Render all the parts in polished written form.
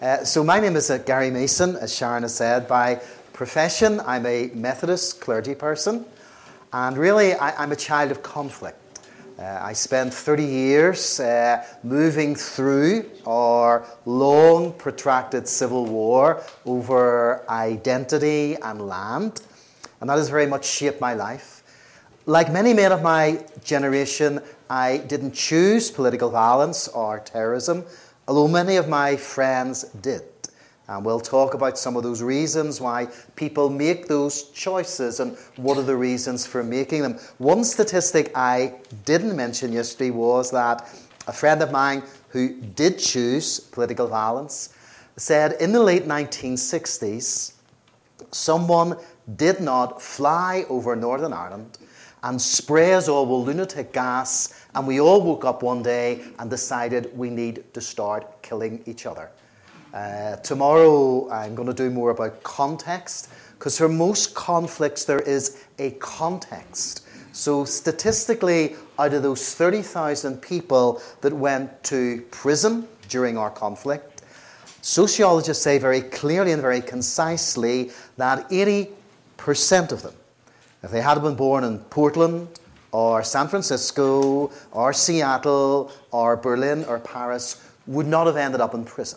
So my name is Gary Mason, as Sharon has said. By profession, I'm a Methodist clergy person, and really I'm a child of conflict. I spent 30 years moving through our long, protracted civil war over identity and land, and that has very much shaped my life. Like many men of my generation, I didn't choose political violence or terrorism, although many of my friends did. And we'll talk about some of those reasons why people make those choices and what are the reasons for making them. One statistic I didn't mention yesterday was that a friend of mine who did choose political violence said in the late 1960s, someone did not fly over Northern Ireland and spray us all with lunatic gas, and we all woke up one day and decided we need to start killing each other. Tomorrow I'm going to do more about context, because for most conflicts there is a context. So statistically, out of those 30,000 people that went to prison during our conflict, sociologists say very clearly and very concisely that 80% of them, if they had been born in Portland or San Francisco or Seattle or Berlin or Paris, would not have ended up in prison.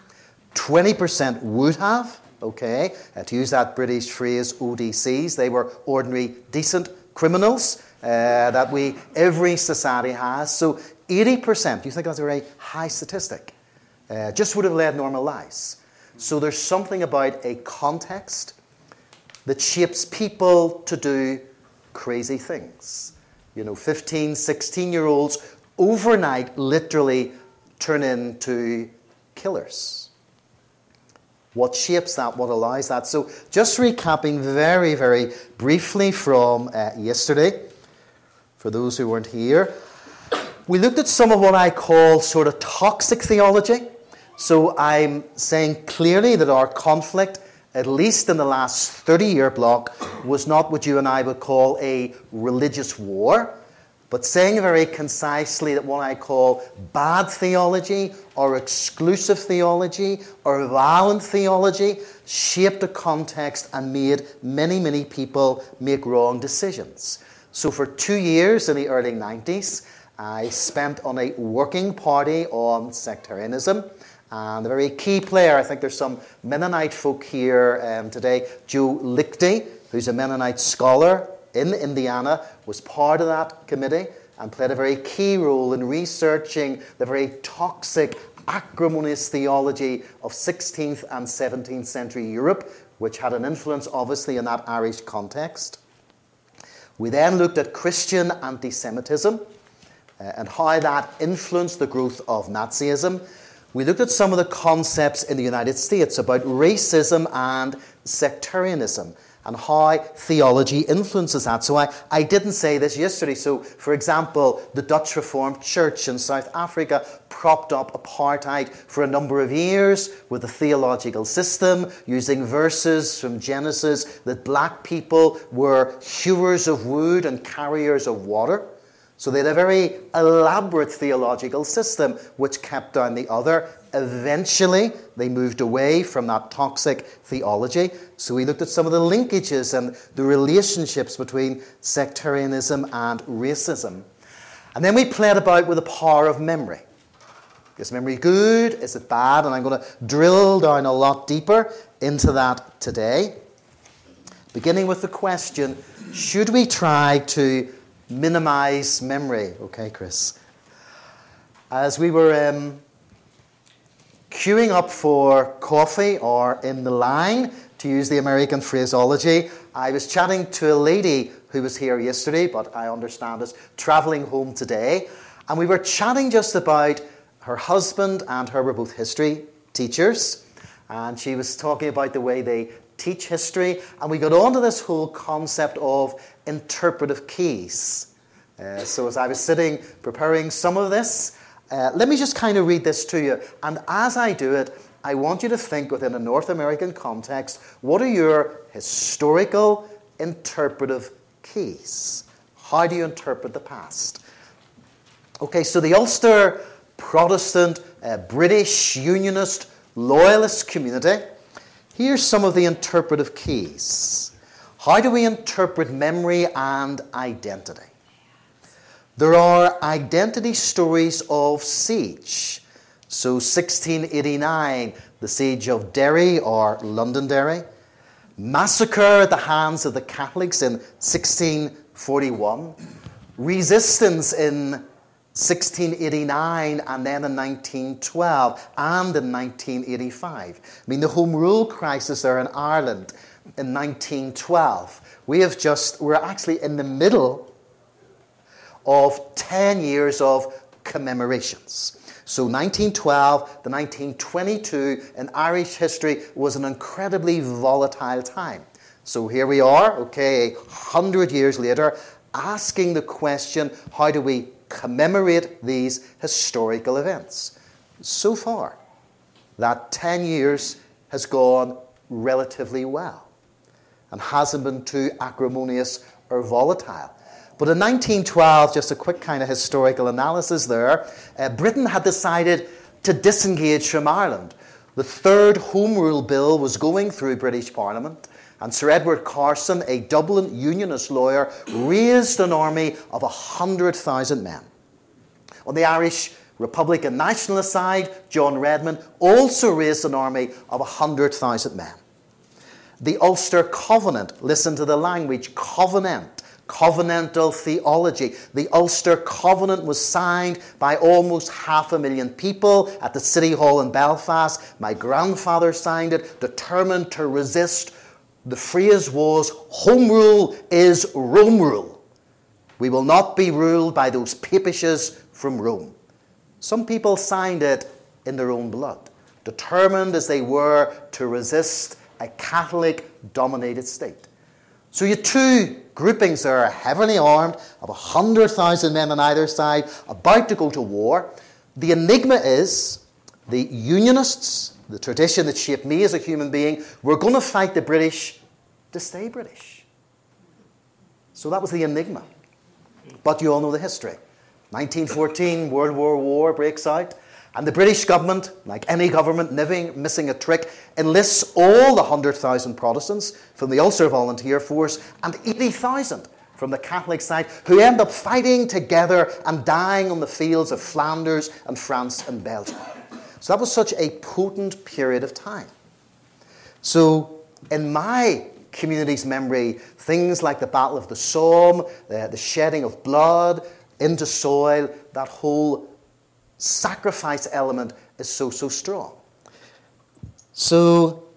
20% would have, to use that British phrase, ODCs. They were ordinary, decent criminals that every society has. So 80%, do you think that's a very high statistic? Just would have led normal lives. So there's something about a context that shapes people to do crazy things. 15, 16-year-olds overnight literally turn into killers. What shapes that? What allows that? So just recapping very, very briefly from yesterday, for those who weren't here, we looked at some of what I call sort of toxic theology. So I'm saying clearly that our conflict, at least in the last 30-year block, was not what you and I would call a religious war, but saying very concisely that what I call bad theology or exclusive theology or violent theology shaped a context and made many, many people make wrong decisions. So for 2 years in the early 90s, I spent on a working party on sectarianism. And a very key player, I think there's some Mennonite folk here today, Joe Lichty, who's a Mennonite scholar in Indiana, was part of that committee and played a very key role in researching the very toxic, acrimonious theology of 16th and 17th century Europe, which had an influence, obviously, in that Irish context. We then looked at Christian anti-Semitism and how that influenced the growth of Nazism. We looked at some of the concepts in the United States about racism and sectarianism and how theology influences that. So I didn't say this yesterday. So, for example, the Dutch Reformed Church in South Africa propped up apartheid for a number of years with a theological system using verses from Genesis that black people were hewers of wood and carriers of water. So they had a very elaborate theological system which kept down the other. Eventually, they moved away from that toxic theology. So we looked at some of the linkages and the relationships between sectarianism and racism. And then we played about with the power of memory. Is memory good? Is it bad? And I'm going to drill down a lot deeper into that today. Beginning with the question, should we try to minimize memory? Okay, Chris. As we were queuing up for coffee or in the line, to use the American phraseology, I was chatting to a lady who was here yesterday, but I understand is travelling home today. And we were chatting just about her husband and her were both history teachers. And she was talking about the way they teach history. And we got on to this whole concept of interpretive keys. So as I was sitting preparing some of this, let me just kind of read this to you. And as I do it, I want you to think within a North American context, what are your historical interpretive keys? How do you interpret the past? Okay, so the Ulster Protestant, British Unionist loyalist community, here's some of the interpretive keys. How do we interpret memory and identity? There are identity stories of siege. So 1689, the siege of Derry or Londonderry. Massacre at the hands of the Catholics in 1641. Resistance in 1689 and then in 1912 and in 1985. I mean, the Home Rule crisis there in Ireland in 1912. We're actually in the middle of 10 years of commemorations. So 1912 to 1922 in Irish history was an incredibly volatile time. So here we are, 100 years later, asking the question, how do we commemorate these historical events? So far, that 10 years has gone relatively well and hasn't been too acrimonious or volatile. But in 1912, just a quick kind of historical analysis there, Britain had decided to disengage from Ireland. The third Home Rule Bill was going through British Parliament, and Sir Edward Carson, a Dublin unionist lawyer, raised an army of 100,000 men. On the Irish Republican nationalist side, John Redmond also raised an army of 100,000 men. The Ulster Covenant, listen to the language, covenantal theology. The Ulster Covenant was signed by almost 500,000 people at the City Hall in Belfast. My grandfather signed it, determined to resist. The phrase was, Home Rule is Rome Rule. We will not be ruled by those papishes from Rome. Some people signed it in their own blood, determined as they were to resist a Catholic-dominated state. So you had two groupings there, heavily armed, of 100,000 men on either side, about to go to war. The enigma is, the Unionists, the tradition that shaped me as a human being, were going to fight the British to stay British. So that was the enigma. But you all know the history. 1914, World War breaks out. And the British government, like any government, missing a trick, enlists all the 100,000 Protestants from the Ulster Volunteer Force and 80,000 from the Catholic side, who end up fighting together and dying on the fields of Flanders and France and Belgium. So that was such a potent period of time. So in my community's memory, things like the Battle of the Somme, the shedding of blood into soil, that whole sacrifice element is so strong. So,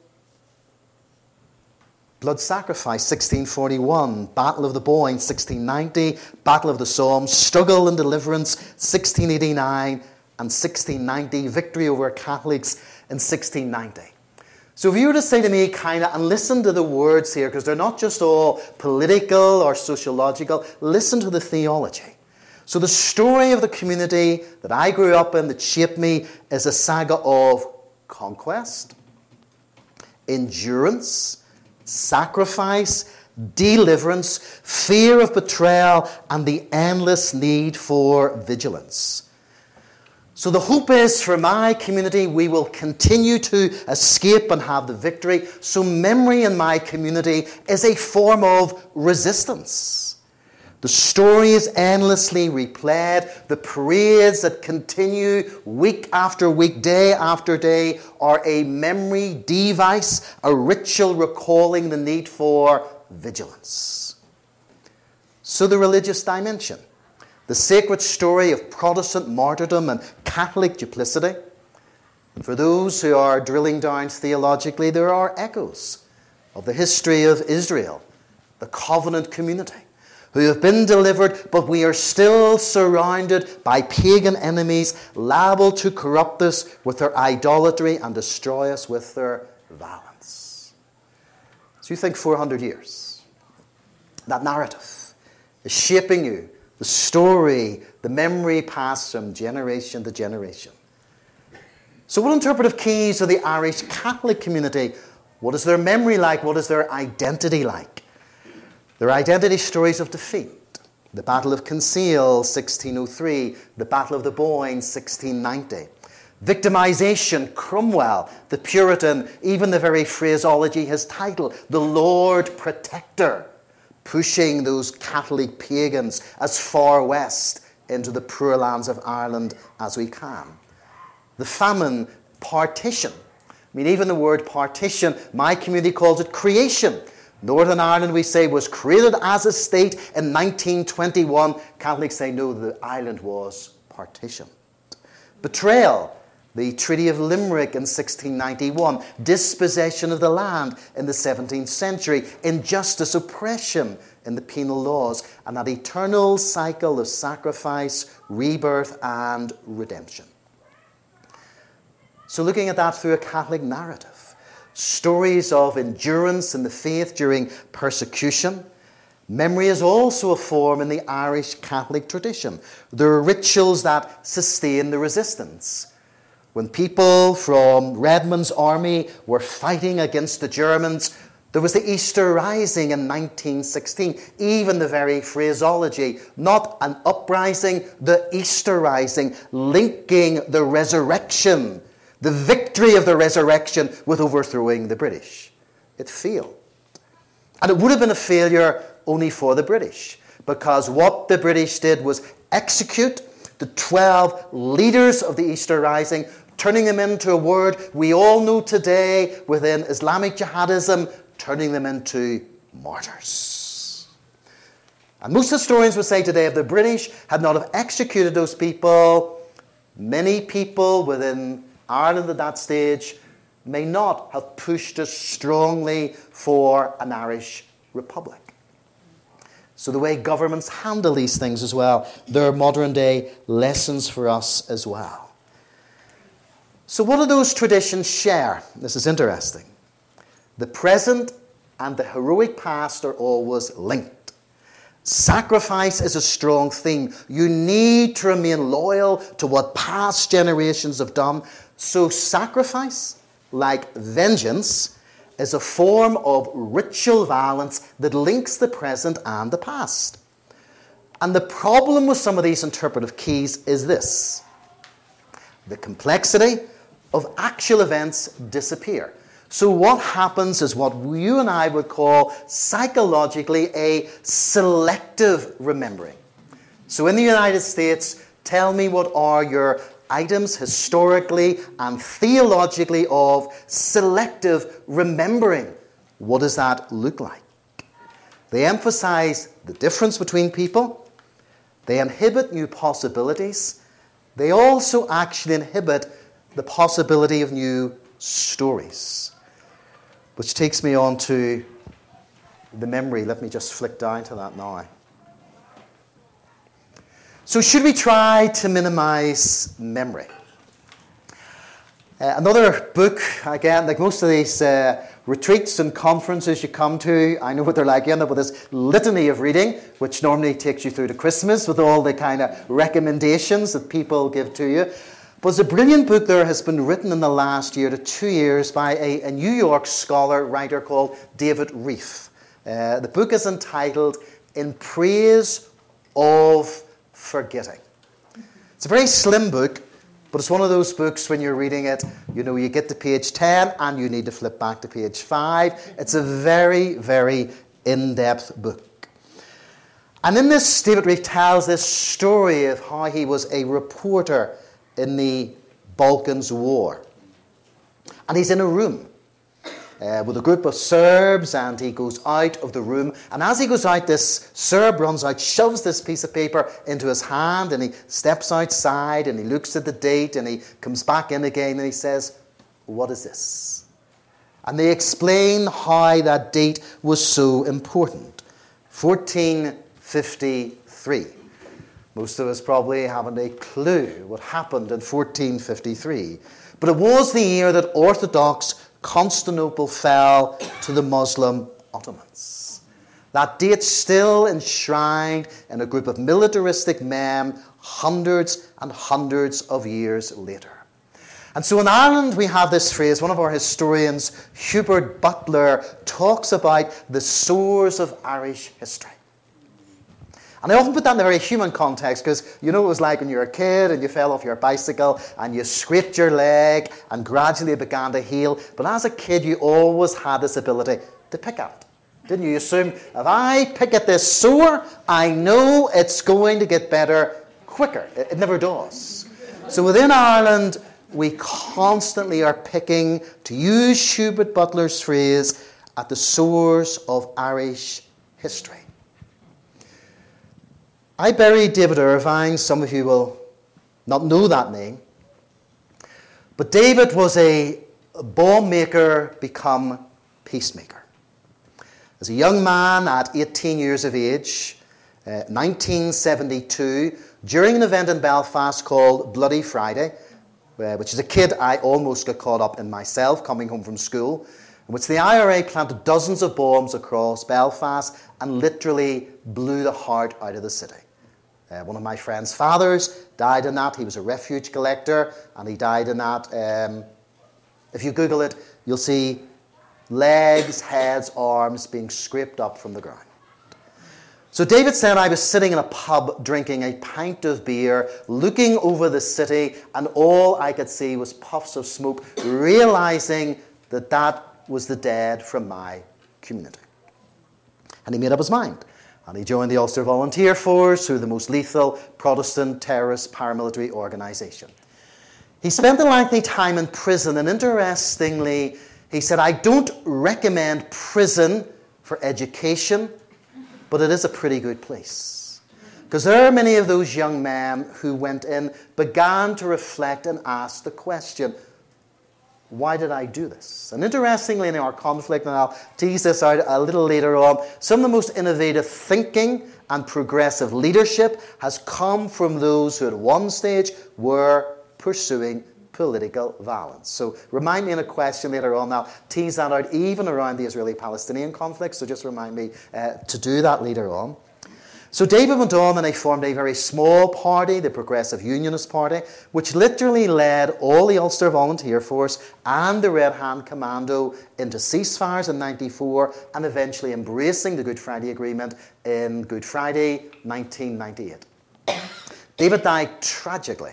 blood sacrifice, 1641, Battle of the Boyne, 1690, Battle of the Somme, struggle and deliverance, 1689, and 1690, victory over Catholics in 1690. So if you were to say to me, and listen to the words here, because they're not just all political or sociological, listen to the theology. So the story of the community that I grew up in, that shaped me, is a saga of conquest, endurance, sacrifice, deliverance, fear of betrayal, and the endless need for vigilance. So the hope is, for my community, we will continue to escape and have the victory. So memory in my community is a form of resistance. The story is endlessly replayed. The parades that continue week after week, day after day, are a memory device, a ritual recalling the need for vigilance. So the religious dimension, the sacred story of Protestant martyrdom and Catholic duplicity. And for those who are drilling down theologically, there are echoes of the history of Israel, the covenant community, who have been delivered, but we are still surrounded by pagan enemies, liable to corrupt us with their idolatry and destroy us with their violence. So you think 400 years. That narrative is shaping you, the story, the memory passed from generation to generation. So what interpretive keys are the Irish Catholic community? What is their memory like? What is their identity like? Their identity stories of defeat. The Battle of Kinsale, 1603. The Battle of the Boyne, 1690. Victimization, Cromwell, the Puritan, even the very phraseology, his title, the Lord Protector, pushing those Catholic pagans as far west into the poor lands of Ireland as we can. The famine, partition. I mean, even the word partition, my community calls it creation. Northern Ireland, we say, was created as a state in 1921. Catholics say, no, the island was partitioned. Betrayal, the Treaty of Limerick in 1691. Dispossession of the land in the 17th century. Injustice, oppression in the penal laws. And that eternal cycle of sacrifice, rebirth, and redemption. So looking at that through a Catholic narrative. Stories of endurance in the faith during persecution. Memory is also a form in the Irish Catholic tradition. There are rituals that sustain the resistance. When people from Redmond's army were fighting against the Germans, there was the Easter Rising in 1916. Even the very phraseology, not an uprising, the Easter Rising, linking the resurrection, the victory of the resurrection, with overthrowing the British. It failed. And it would have been a failure only for the British, because what the British did was execute the 12 leaders of the Easter Rising, turning them into a word we all know today within Islamic jihadism, turning them into martyrs. And most historians would say today, if the British had not have executed those people, many people within Ireland at that stage may not have pushed us strongly for an Irish republic. So the way governments handle these things as well, there are modern day lessons for us as well. So what do those traditions share? This is interesting. The present and the heroic past are always linked. Sacrifice is a strong theme. You need to remain loyal to what past generations have done. So sacrifice, like vengeance, is a form of ritual violence that links the present and the past. And the problem with some of these interpretive keys is this. The complexity of actual events disappear. So what happens is what you and I would call psychologically a selective remembering. So in the United States, tell me what are your items historically and theologically of selective remembering. What does that look like? They emphasize the difference between people. They inhibit new possibilities. They also actually inhibit the possibility of new stories. Which takes me on to the memory. Let me just flick down to that now. So should we try to minimize memory? Another book, again, like most of these retreats and conferences you come to, I know what they're like. You end up with this litany of reading, which normally takes you through to Christmas with all the kind of recommendations that people give to you. But there's a brilliant book there has been written in the last year to 2 years by a New York scholar, writer called David Reef. The book is entitled In Praise of Forgetting. It's a very slim book, but it's one of those books when you're reading it, you know, you get to page 10 and you need to flip back to page 5. It's a very, very in-depth book. And in this, David Reef tells this story of how he was a reporter in the Balkans War. And he's in a room with a group of Serbs, and he goes out of the room. And as he goes out, this Serb runs out, shoves this piece of paper into his hand, and he steps outside, and he looks at the date, and he comes back in again, and he says, "What is this?" And they explain how that date was so important. 1453. Most of us probably haven't a clue what happened in 1453. But it was the year that Orthodox Constantinople fell to the Muslim Ottomans. That date still enshrined in a group of militaristic men hundreds and hundreds of years later. And so in Ireland we have this phrase, one of our historians, Hubert Butler, talks about the sores of Irish history. And I often put that in a very human context because you know what it was like when you were a kid and you fell off your bicycle and you scraped your leg and gradually it began to heal. But as a kid, you always had this ability to pick at it. Didn't you? You assume, if I pick at this sore, I know it's going to get better quicker. It never does. So within Ireland, we constantly are picking, to use Hubert Butler's phrase, at the sores of Irish history. I buried David Irvine. Some of you will not know that name. But David was a bomb maker become peacemaker. As a young man at 18 years of age, 1972, during an event in Belfast called Bloody Friday, which is a kid I almost got caught up in myself coming home from school, in which the IRA planted dozens of bombs across Belfast and literally blew the heart out of the city. One of my friend's fathers died in that. He was a refuge collector, and he died in that. If you Google it, you'll see legs, heads, arms being scraped up from the ground. So David said, I was sitting in a pub drinking a pint of beer, looking over the city, and all I could see was puffs of smoke, realizing that that was the dead from my community. And he made up his mind. And he joined the Ulster Volunteer Force, who are the most lethal Protestant terrorist paramilitary organisation. He spent a lengthy time in prison, and interestingly, he said, I don't recommend prison for education, but it is a pretty good place. Because there are many of those young men who went in, began to reflect and ask the question, why did I do this? And interestingly, in our conflict, and I'll tease this out a little later on, some of the most innovative thinking and progressive leadership has come from those who at one stage were pursuing political violence. So remind me in a question later on. I'll tease that out even around the Israeli-Palestinian conflict, so just remind me to do that later on. So David went on and he formed a very small party, the Progressive Unionist Party, which literally led all the Ulster Volunteer Force and the Red Hand Commando into ceasefires in 1994 and eventually embracing the Good Friday Agreement in Good Friday 1998. David died tragically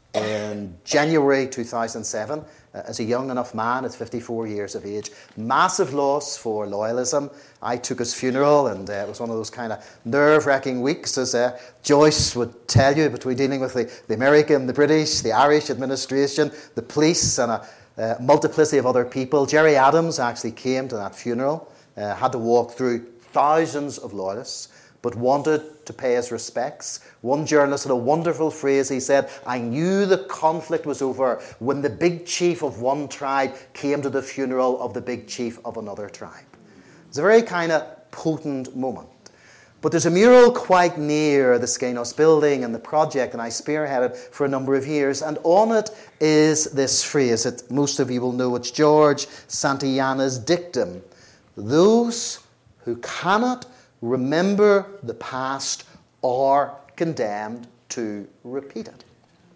in January 2007 as a young enough man at 54 years of age. Massive loss for loyalism. I took his funeral, and it was one of those kind of nerve-wracking weeks, as Joyce would tell you, between dealing with the American, the British, the Irish administration, the police, and a multiplicity of other people. Gerry Adams actually came to that funeral, had to walk through thousands of loyalists, but wanted to pay his respects. One journalist had a wonderful phrase. He said, I knew the conflict was over when the big chief of one tribe came to the funeral of the big chief of another tribe. It's a very kind of potent moment. But there's a mural quite near the Skenos building and the project that I spearheaded for a number of years, and on it is this phrase that most of you will know. It's George Santayana's dictum. Those who cannot remember the past are condemned to repeat it.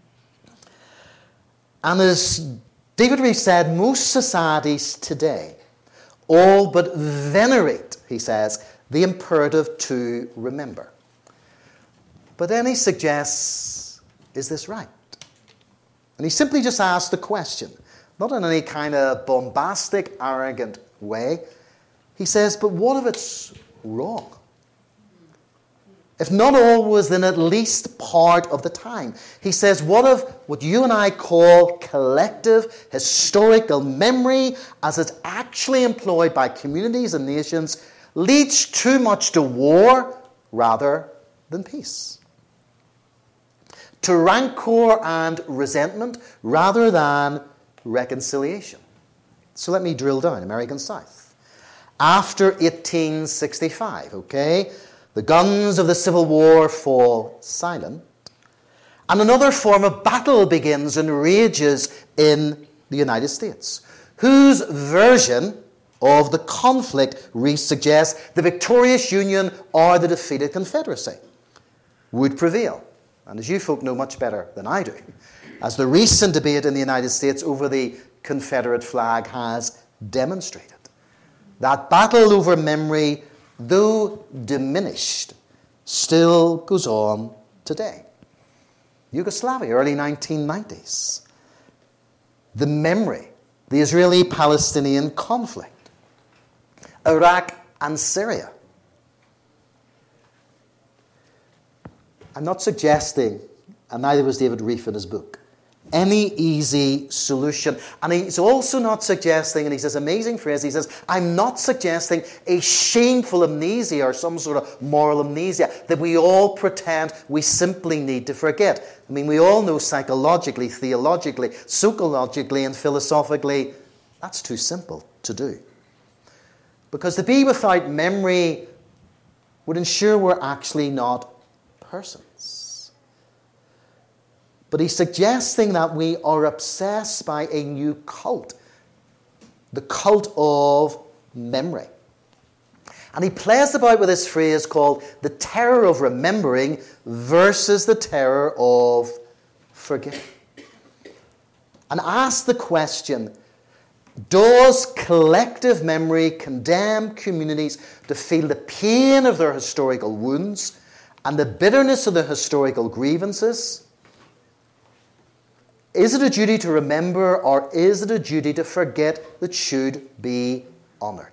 And as David Reeve said, most societies today all but venerate, he says, the imperative to remember. But then he suggests, is this right? And he simply just asks the question, not in any kind of bombastic, arrogant way. He says, but what if it's wrong? If not always, then at least part of the time. He says, what if what you and I call collective historical memory, as it's actually employed by communities and nations, leads too much to war rather than peace? To rancor and resentment rather than reconciliation. So let me drill down. American South. After 1865, okay? The guns of the Civil War fall silent, and another form of battle begins and rages in the United States, whose version of the conflict suggests the victorious Union or the defeated Confederacy would prevail. And as you folk know much better than I do, as the recent debate in the United States over the Confederate flag has demonstrated, that battle over memory, though diminished, still goes on today. Yugoslavia, early 1990s. The memory, the Israeli-Palestinian conflict. Iraq and Syria. I'm not suggesting, and neither was David Reef in his book, any easy solution. And he's also not suggesting, and he says amazing phrase, he says, I'm not suggesting a shameful amnesia or some sort of moral amnesia that we all pretend we simply need to forget. I mean, we all know psychologically, theologically, sociologically, and philosophically, that's too simple to do. Because to be without memory would ensure we're actually not persons. But he's suggesting that we are obsessed by a new cult, the cult of memory. And he plays about with this phrase called the terror of remembering versus the terror of forgetting. And asks the question, does collective memory condemn communities to feel the pain of their historical wounds and the bitterness of their historical grievances? Is it a duty to remember, or is it a duty to forget that should be honoured?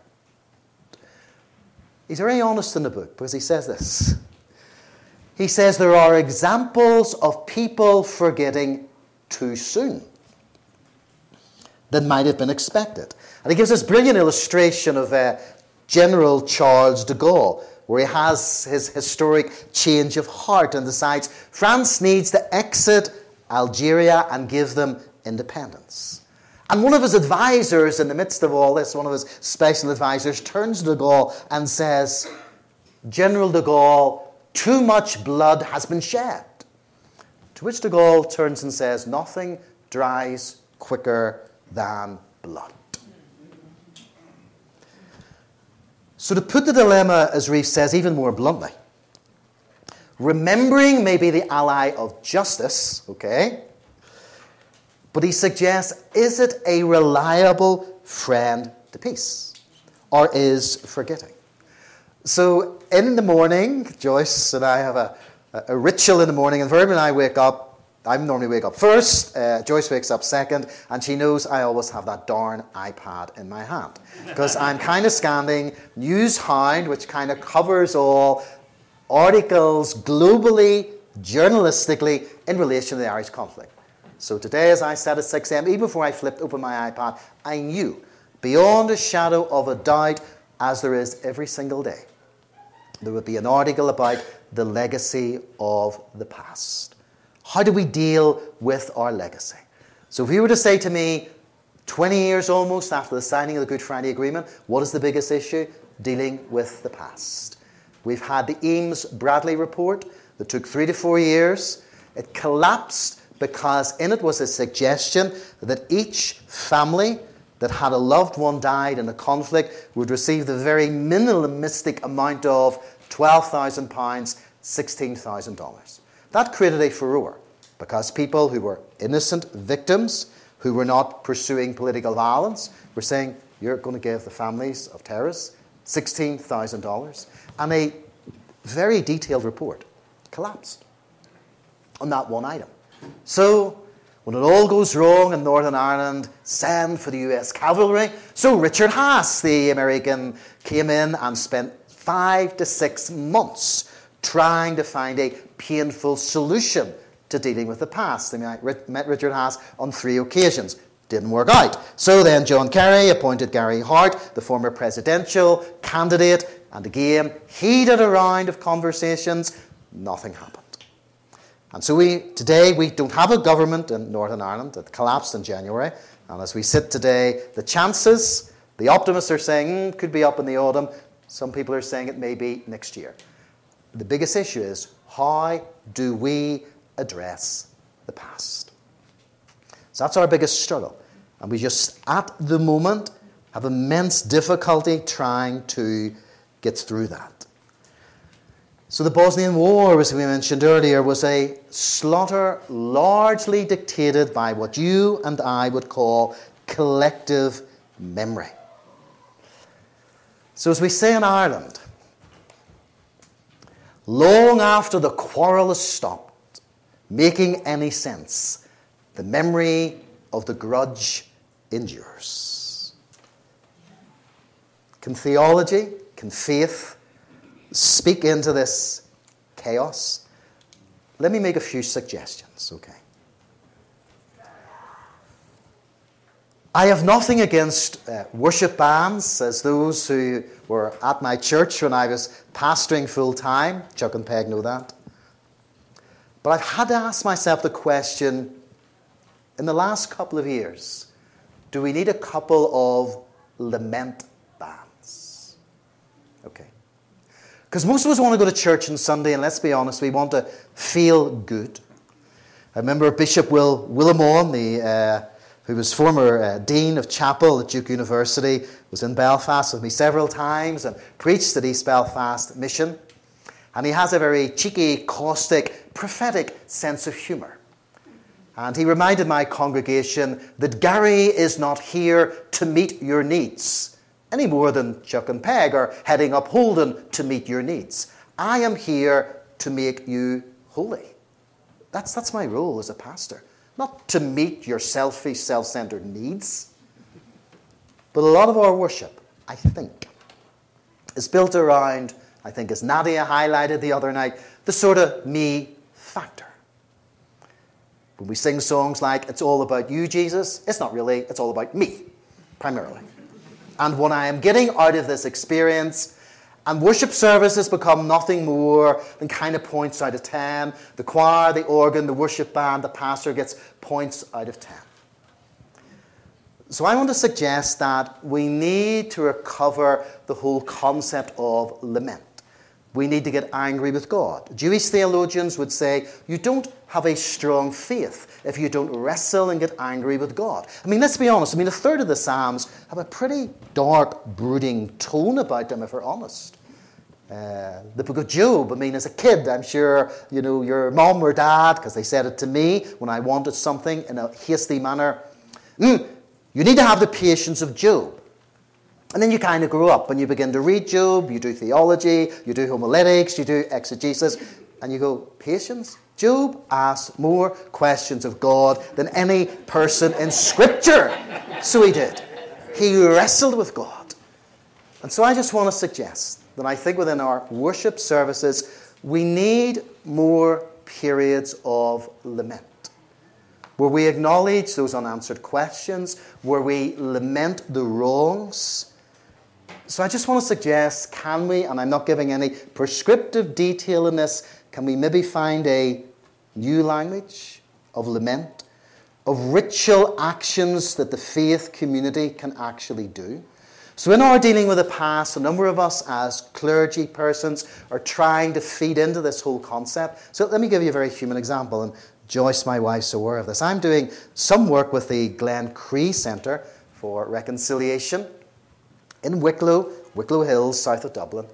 He's very honest in the book because he says this. He says there are examples of people forgetting too soon than might have been expected. And he gives this brilliant illustration of General Charles de Gaulle, where he has his historic change of heart and decides France needs to exit Algeria and give them independence. And one of his advisors in the midst of all this, one of his special advisors, turns to de Gaulle and says, General de Gaulle, too much blood has been shed. To which de Gaulle turns and says, nothing dries quicker than blood. So to put the dilemma, as Reef says, even more bluntly, remembering may be the ally of justice, okay? But he suggests, is it a reliable friend to peace? Or is forgetting? So in the morning, Joyce and I have a ritual in the morning, and Verb and I wake up. I normally wake up first, Joyce wakes up second, and she knows I always have that darn iPad in my hand. Because I'm kind of scanning NewsHound, which kind of covers all articles globally, journalistically, in relation to the Irish conflict. So today, as I said at 6 a.m., even before I flipped open my iPad, I knew, beyond a shadow of a doubt, as there is every single day, there would be an article about the legacy of the past. How do we deal with our legacy? So if you were to say to me, 20 years almost after the signing of the Good Friday Agreement, what is the biggest issue? Dealing with the past. We've had the Eames-Bradley report that took 3 to 4 years. It collapsed because in it was a suggestion that each family that had a loved one died in a conflict would receive the very minimalistic amount of £12,000, $16,000. That created a furore because people who were innocent victims, who were not pursuing political violence, were saying, you're going to give the families of terrorists $16,000. And a very detailed report collapsed on that one item. So, when it all goes wrong in Northern Ireland, send for the US cavalry. So Richard Haas, the American, came in and spent 5 to 6 months trying to find a painful solution to dealing with the past. I mean, I met Richard Haas on 3 occasions. Didn't work out. So then John Kerry appointed Gary Hart, the former presidential candidate, and again, he did a round of conversations. Nothing happened. And so today we don't have a government in Northern Ireland. It collapsed in January. And as we sit today, the chances, the optimists are saying, could be up in the autumn. Some people are saying it may be next year. The biggest issue is, how do we address the past? So that's our biggest struggle. And we just, at the moment, have immense difficulty trying to get through that. So the Bosnian War, as we mentioned earlier, was a slaughter largely dictated by what you and I would call collective memory. So as we say in Ireland, Long after the quarrel has stopped making any sense, the memory of the grudge endures. Can theology, can faith speak into this chaos? Let me make a few suggestions, okay? I have nothing against worship bands, as those who were at my church when I was pastoring full-time. Chuck and Peg know that. But I've had to ask myself the question, in the last couple of years, do we need a couple of lament bands? Okay. Because most of us want to go to church on Sunday, and let's be honest, we want to feel good. I remember Bishop Will Willimon, who was former Dean of Chapel at Duke University, was in Belfast with me several times and preached at East Belfast Mission. And he has a very cheeky, caustic, prophetic sense of humour. And he reminded my congregation that Gary is not here to meet your needs, any more than Chuck and Peg are heading up Holden to meet your needs. I am here to make you holy. That's my role as a pastor. Not to meet your selfish, self-centered needs. But a lot of our worship, I think, is built around, I think as Nadia highlighted the other night, the sort of me factor. When we sing songs like, it's all about you, Jesus, it's not really, it's all about me, primarily. And what I am getting out of this experience, and worship services become nothing more than kind of points out of 10. The choir, the organ, the worship band, the pastor gets points out of 10. So I want to suggest that we need to recover the whole concept of lament. We need to get angry with God. Jewish theologians would say, you don't have a strong faith if you don't wrestle and get angry with God. I mean, let's be honest. I mean, a third of the Psalms have a pretty dark, brooding tone about them, if we're honest. The book of Job, I mean, as a kid, I'm sure, you know, your mom or dad, because they said it to me when I wanted something in a hasty manner, you need to have the patience of Job. And then you kind of grow up and you begin to read Job, you do theology, you do homiletics, you do exegesis, and you go, patience? Job asked more questions of God than any person in Scripture. So he did. He wrestled with God. And so I just want to suggest that I think within our worship services, we need more periods of lament, where we acknowledge those unanswered questions, where we lament the wrongs. So I just want to suggest, can we, and I'm not giving any prescriptive detail in this, can we maybe find a new language of lament, of ritual actions that the faith community can actually do? So in our dealing with the past, a number of us as clergy persons are trying to feed into this whole concept. So let me give you a very human example, and Joyce, my wife's aware of this. I'm doing some work with the Glen Cree Centre for Reconciliation in Wicklow Hills, south of Dublin.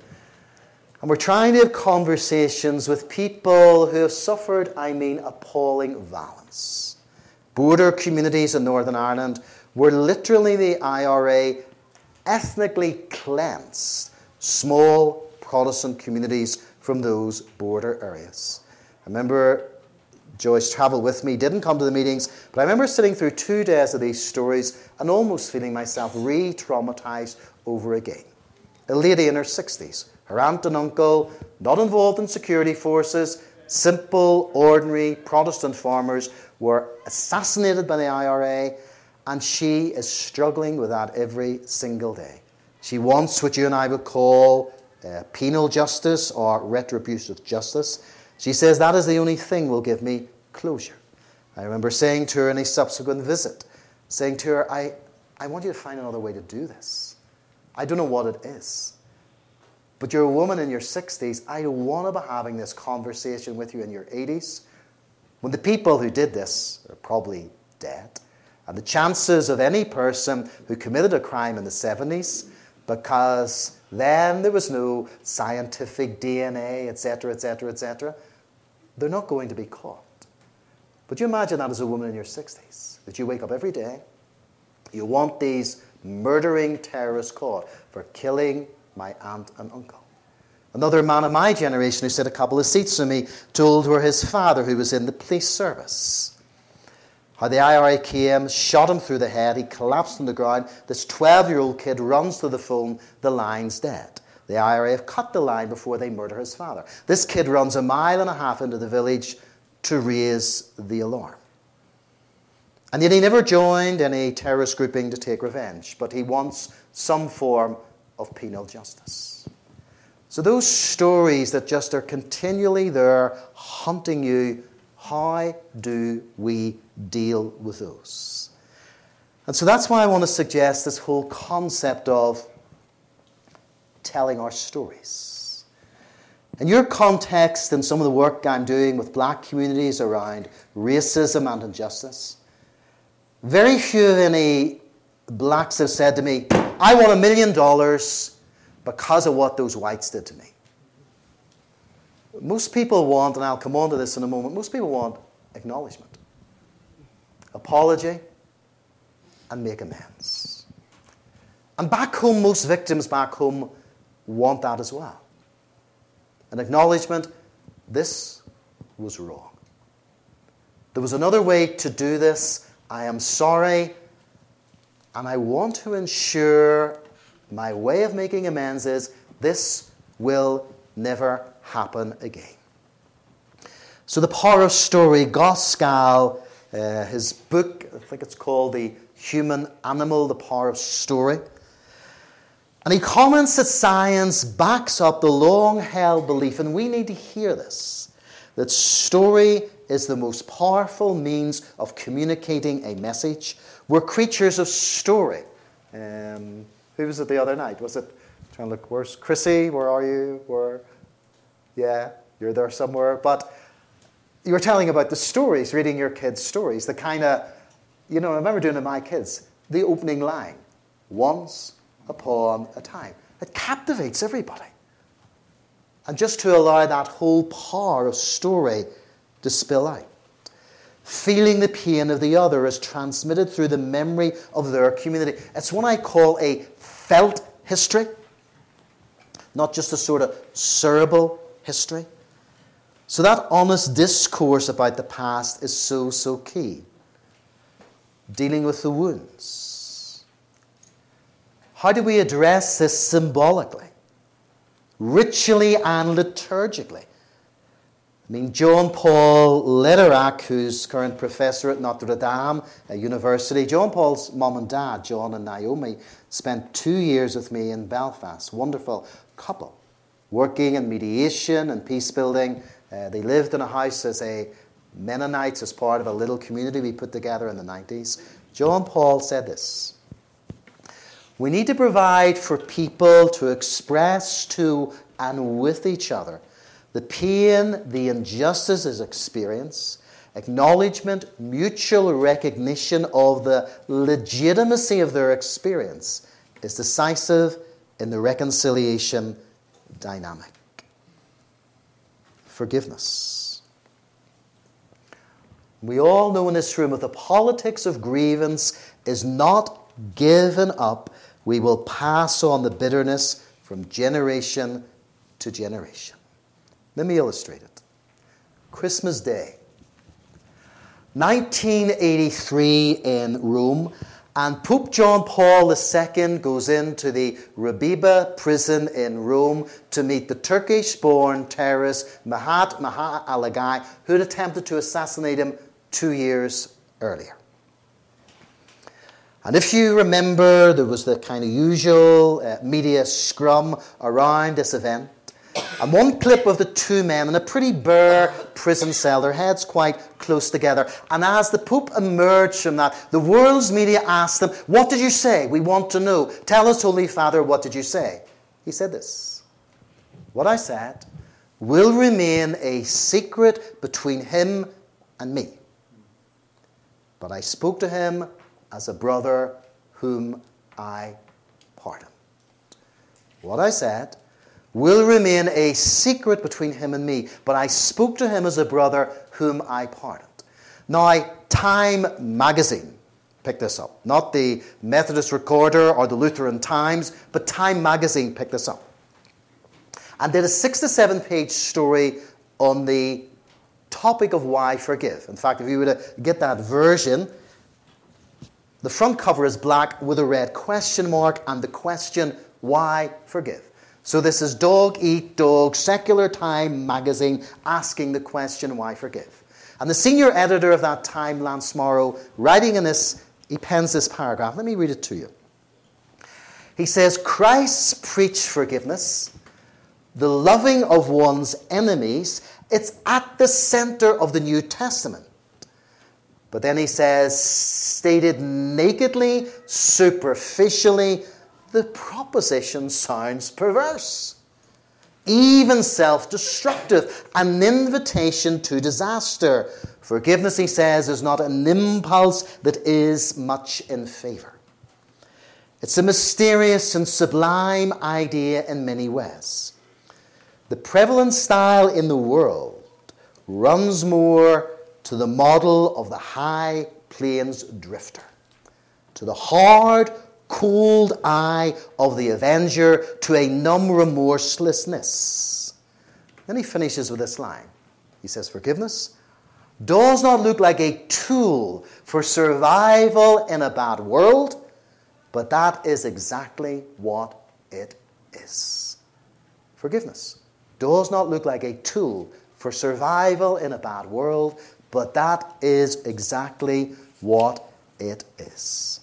And we're trying to have conversations with people who have suffered, appalling violence. Border communities in Northern Ireland where literally the IRA ethnically cleansed small Protestant communities from those border areas. I remember Joyce travelled with me, didn't come to the meetings, but I remember sitting through 2 days of these stories and almost feeling myself re-traumatized over again. A lady in her 60s, her aunt and uncle, not involved in security forces, simple, ordinary Protestant farmers, were assassinated by the IRA, and she is struggling with that every single day. She wants what you and I would call penal justice or retributive justice. She says that is the only thing will give me closure. I remember saying to her in a subsequent visit, saying to her, I want you to find another way to do this. I don't know what it is. But you're a woman in your 60s. I don't want to be having this conversation with you in your 80s, when the people who did this are probably dead. And the chances of any person who committed a crime in the 70s, because then there was no scientific DNA, etc., etc., etc., they're not going to be caught. But you imagine that as a woman in your 60s, that you wake up every day, you want these murdering terrorists caught for killing my aunt and uncle. Another man of my generation who sat a couple of seats from me told where his father, who was in the police service, how the IRA came, shot him through the head, he collapsed on the ground. This 12-year-old kid runs to the phone, the line's dead. The IRA have cut the line before they murder his father. This kid runs 1.5 miles into the village to raise the alarm. And yet he never joined any terrorist grouping to take revenge, but he wants some form of penal justice. So those stories that just are continually there hunting you, how do we deal with those? And so that's why I want to suggest this whole concept of telling our stories. In your context and some of the work I'm doing with black communities around racism and injustice, very few of any blacks have said to me, I want $1 million because of what those whites did to me. Most people want, and I'll come on to this in a moment, most people want acknowledgement, apology, and make amends. And back home, most victims back home want that as well. An acknowledgement, this was wrong. There was another way to do this. I am sorry, and I want to ensure my way of making amends is this will never happen again. So the power of story, Goskal, his book, I think it's called The Human Animal, The Power of Story. And he comments that science backs up the long-held belief, and we need to hear this, that story is the most powerful means of communicating a message. We're creatures of story. Who was it the other night? Was it, trying to look, where's Chrissy? Where are you? Yeah, you're there somewhere. But you were telling about the stories, reading your kids' stories, the kind of, I remember doing it to my kids, the opening line, once upon a time. It captivates everybody. And just to allow that whole power of story to spill out. Feeling the pain of the other is transmitted through the memory of their community. It's what I call a felt history, not just a sort of cerebral history. So that honest discourse about the past is so, so key. Dealing with the wounds. How do we address this symbolically, ritually and liturgically? John Paul Lederach, who's current professor at Notre Dame University, John Paul's mum and dad, John and Naomi, spent 2 years with me in Belfast. Wonderful couple, working in mediation and peace building. They lived in a house as a Mennonites, as part of a little community we put together in the 90s. John Paul said this: we need to provide for people to express to and with each other the pain, the injustices experience, acknowledgement, mutual recognition of the legitimacy of their experience is decisive in the reconciliation dynamic. Forgiveness. We all know in this room that the politics of grievance is not given up. We will pass on the bitterness from generation to generation. Let me illustrate it. Christmas Day, 1983 in Rome, and Pope John Paul II goes into the Rabiba prison in Rome to meet the Turkish-born terrorist Mahat Alagai, who had attempted to assassinate him 2 years earlier. And if you remember, there was the kind of usual media scrum around this event. And one clip of the two men in a pretty bare prison cell, their heads quite close together. And as the Pope emerged from that, the world's media asked them, what did you say? We want to know. Tell us, Holy Father, what did you say? He said this: what I said will remain a secret between him and me. But I spoke to him as a brother whom I pardoned. What I said will remain a secret between him and me, but I spoke to him as a brother whom I pardoned. Now, Time magazine picked this up. Not the Methodist Recorder or the Lutheran Times, but Time magazine picked this up. and did a 6 to 7 page story on the topic of why forgive. In fact, if you were to get that version, the front cover is black with a red question mark and the question, why forgive? So this is Dog Eat Dog, Secular Time magazine, asking the question, why forgive? And the senior editor of that time, Lance Morrow, writing in this, he pens this paragraph. Let me read it to you. He says, Christ preached forgiveness, the loving of one's enemies. It's at the center of the New Testament. But then he says, stated nakedly, superficially, the proposition sounds perverse, even self-destructive, an invitation to disaster. Forgiveness, he says, is not an impulse that is much in favor. It's a mysterious and sublime idea in many ways. The prevalent style in the world runs more to the model of the high plains drifter, to the hard, cold eye of the avenger, to a numb remorselessness. Then he finishes with this line. He says, forgiveness does not look like a tool for survival in a bad world, but that is exactly what it is. Forgiveness does not look like a tool for survival in a bad world, but that is exactly what it is.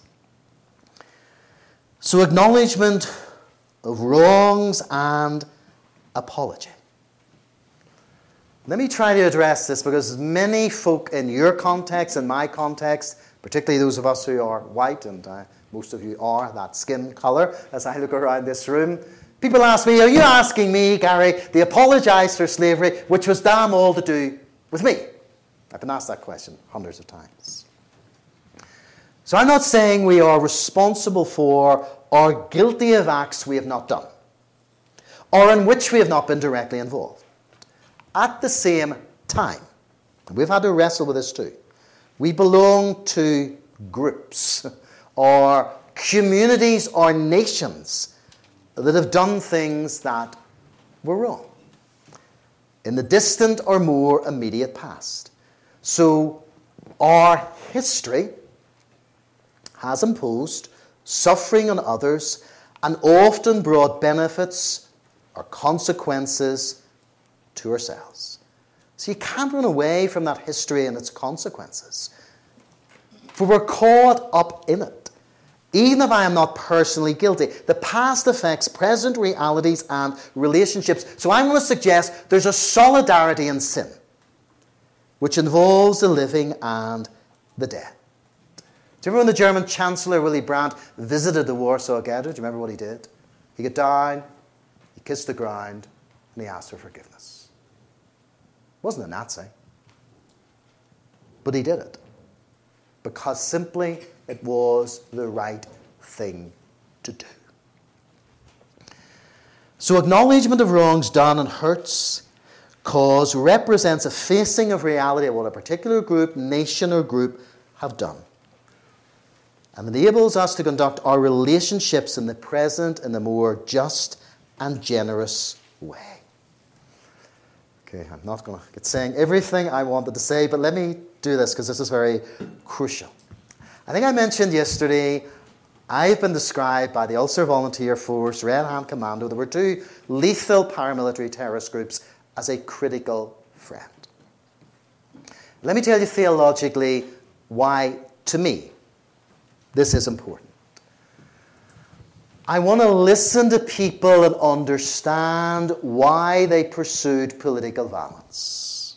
So acknowledgement of wrongs and apology. Let me try to address this because many folk in your context, in my context, particularly those of us who are white, and most of you are that skin colour as I look around this room, people ask me, are you asking me, Gary, to apologise for slavery, which was damn all to do with me? I've been asked that question hundreds of times. So I'm not saying we are responsible for or guilty of acts we have not done, or in which we have not been directly involved. At the same time, we've had to wrestle with this too, we belong to groups or communities or nations that have done things that were wrong in the distant or more immediate past. So our history has imposed suffering on others and often brought benefits or consequences to ourselves. So you can't run away from that history and its consequences. For we're caught up in it. Even if I am not personally guilty, the past affects present realities and relationships. So I'm going to suggest there's a solidarity in sin, which involves the living and the dead. Do you remember when the German Chancellor Willy Brandt visited the Warsaw Ghetto? Do you remember what he did? He got down, he kissed the ground, and he asked for forgiveness. He wasn't a Nazi, but he did it because simply it was the right thing to do. So acknowledgement of wrongs done and hurts caused represents a facing of reality of what a particular group, nation, or group have done, and enables us to conduct our relationships in the present in a more just and generous way. Okay, I'm not going to get saying everything I wanted to say, but let me do this because this is very crucial. I think I mentioned yesterday, I've been described by the Ulster Volunteer Force, Red Hand Commando, there were two lethal paramilitary terrorist groups, as a critical friend. Let me tell you theologically why, to me, this is important. I want to listen to people and understand why they pursued political violence.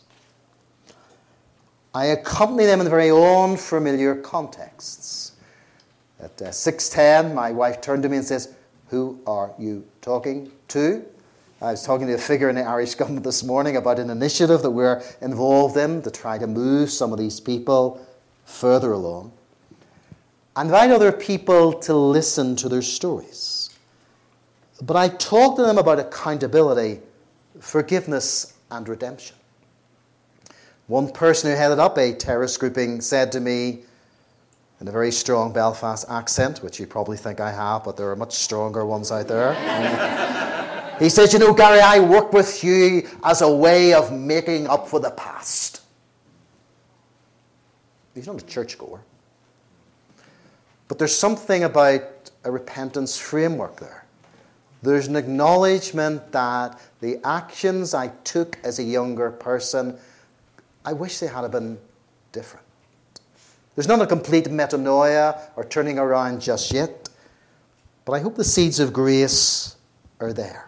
I accompany them in very unfamiliar contexts. At 6:10, my wife turned to me and says, "Who are you talking to?" I was talking to a figure in the Irish government this morning about an initiative that we're involved in to try to move some of these people further along. I invite other people to listen to their stories. But I talk to them about accountability, forgiveness, and redemption. One person who headed up a terrorist grouping said to me, in a very strong Belfast accent, which you probably think I have, but there are much stronger ones out there. He says, you know, Gary, I work with you as a way of making up for the past. He's not a churchgoer. But there's something about a repentance framework there. There's an acknowledgement that the actions I took as a younger person, I wish they had been different. There's not a complete metanoia or turning around just yet, but I hope the seeds of grace are there.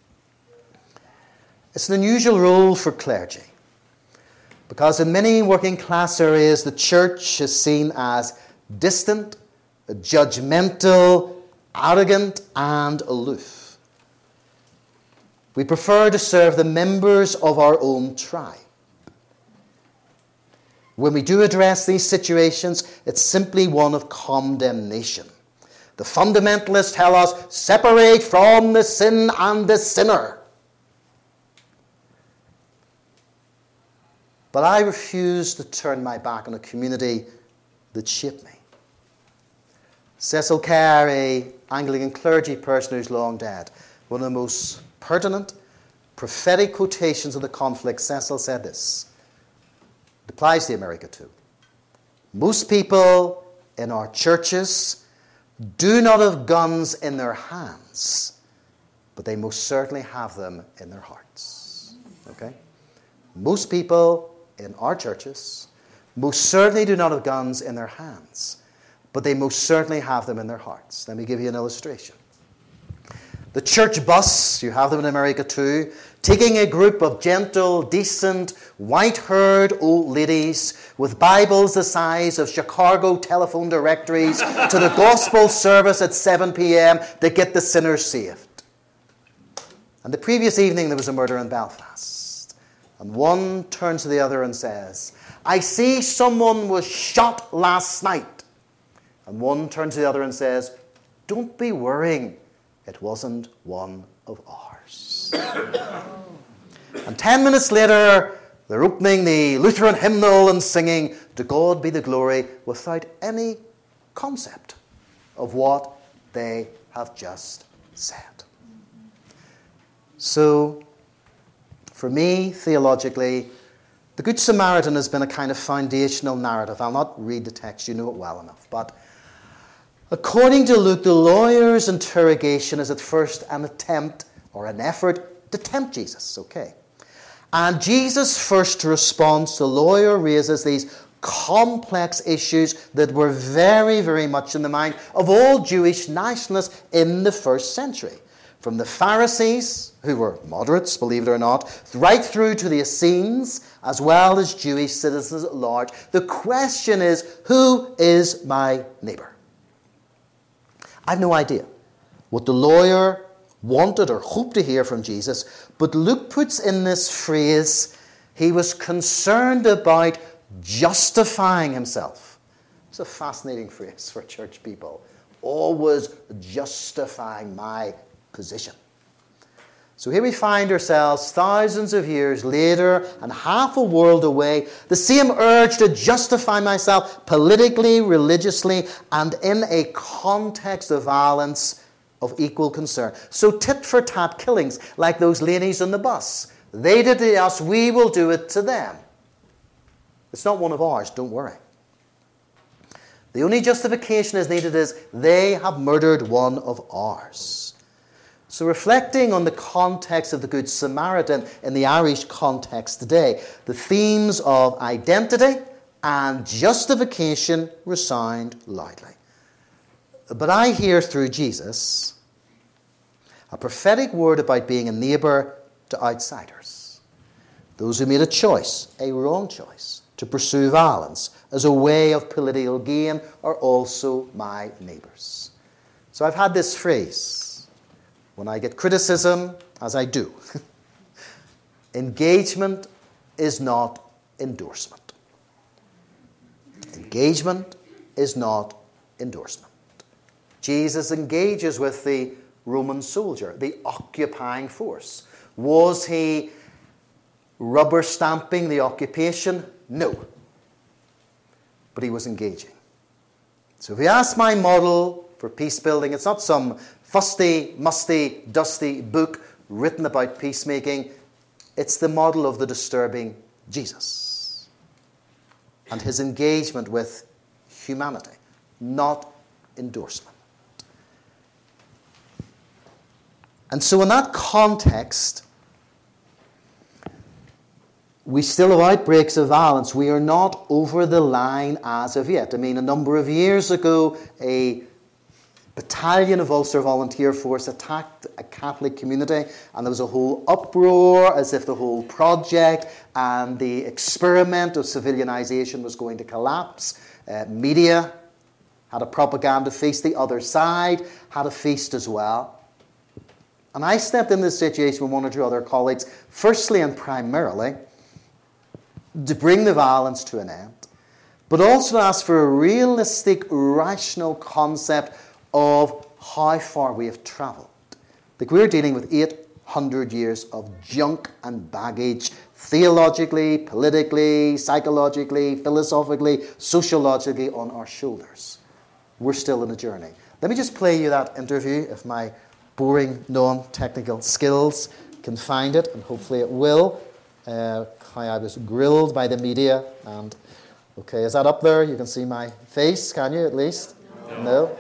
It's an unusual role for clergy, because in many working class areas, the church is seen as distant, judgmental, arrogant, and aloof. We prefer to serve the members of our own tribe. When we do address these situations, it's simply one of condemnation. The fundamentalists tell us, separate from the sin and the sinner. But I refuse to turn my back on a community that shaped me. Cecil Kerr, an Anglican clergy person who's long dead, one of the most pertinent, prophetic quotations of the conflict, Cecil said this. It applies to America too. Most people in our churches do not have guns in their hands, but they most certainly have them in their hearts. Okay? Most people in our churches most certainly do not have guns in their hands, but they most certainly have them in their hearts. Let me give you an illustration. The church bus, you have them in America too, taking a group of gentle, decent, white-haired old ladies with Bibles the size of Chicago telephone directories to the gospel service at 7 p.m. to get the sinners saved. And the previous evening there was a murder in Belfast. And one turns to the other and says, I see someone was shot last night. And one turns to the other and says, don't be worrying. It wasn't one of ours. And 10 minutes later, they're opening the Lutheran hymnal and singing, To God be the glory, without any concept of what they have just said. So, for me, theologically, the Good Samaritan has been a kind of foundational narrative. I'll not read the text, you know it well enough. But according to Luke, the lawyer's interrogation is at first an attempt or an effort to tempt Jesus. Okay. And Jesus' first response, the lawyer raises these complex issues that were very, very much in the mind of all Jewish nationalists in the first century. From the Pharisees, who were moderates, believe it or not, right through to the Essenes, as well as Jewish citizens at large. The question is, who is my neighbor? I have no idea what the lawyer wanted or hoped to hear from Jesus, but Luke puts in this phrase, he was concerned about justifying himself. It's a fascinating phrase for church people. Always justifying my position. So here we find ourselves thousands of years later and half a world away, the same urge to justify myself politically, religiously, and in a context of violence of equal concern. So tit-for-tat killings like those ladies on the bus. They did it to us, we will do it to them. It's not one of ours, don't worry. The only justification is needed is they have murdered one of ours. So reflecting on the context of the Good Samaritan in the Irish context today, the themes of identity and justification resound loudly. But I hear through Jesus a prophetic word about being a neighbour to outsiders. Those who made a choice, a wrong choice, to pursue violence as a way of political gain are also my neighbours. So I've had this phrase, when I get criticism, as I do, engagement is not endorsement. Engagement is not endorsement. Jesus engages with the Roman soldier, the occupying force. Was he rubber stamping the occupation? No. But he was engaging. So if you ask my model for peace building, it's not some fusty, musty, dusty book written about peacemaking. It's the model of the disturbing Jesus and his engagement with humanity, not endorsement. And so in that context, we still have outbreaks of violence. We are not over the line as of yet. I mean, a number of years ago, a battalion of Ulster Volunteer Force attacked a Catholic community, and there was a whole uproar as if the whole project and the experiment of civilianization was going to collapse. Media had a propaganda feast. The other side had a feast as well. And I stepped in this situation with one or two other colleagues, firstly and primarily, to bring the violence to an end, but also to ask for a realistic, rational concept of how far we have travelled. Like, we're dealing with 800 years of junk and baggage, theologically, politically, psychologically, philosophically, sociologically, on our shoulders. We're still in a journey. Let me just play you that interview, if my boring non-technical skills can find it, and hopefully it will. How I was grilled by the media, and okay, is that up there? You can see my face, can you, at least? No?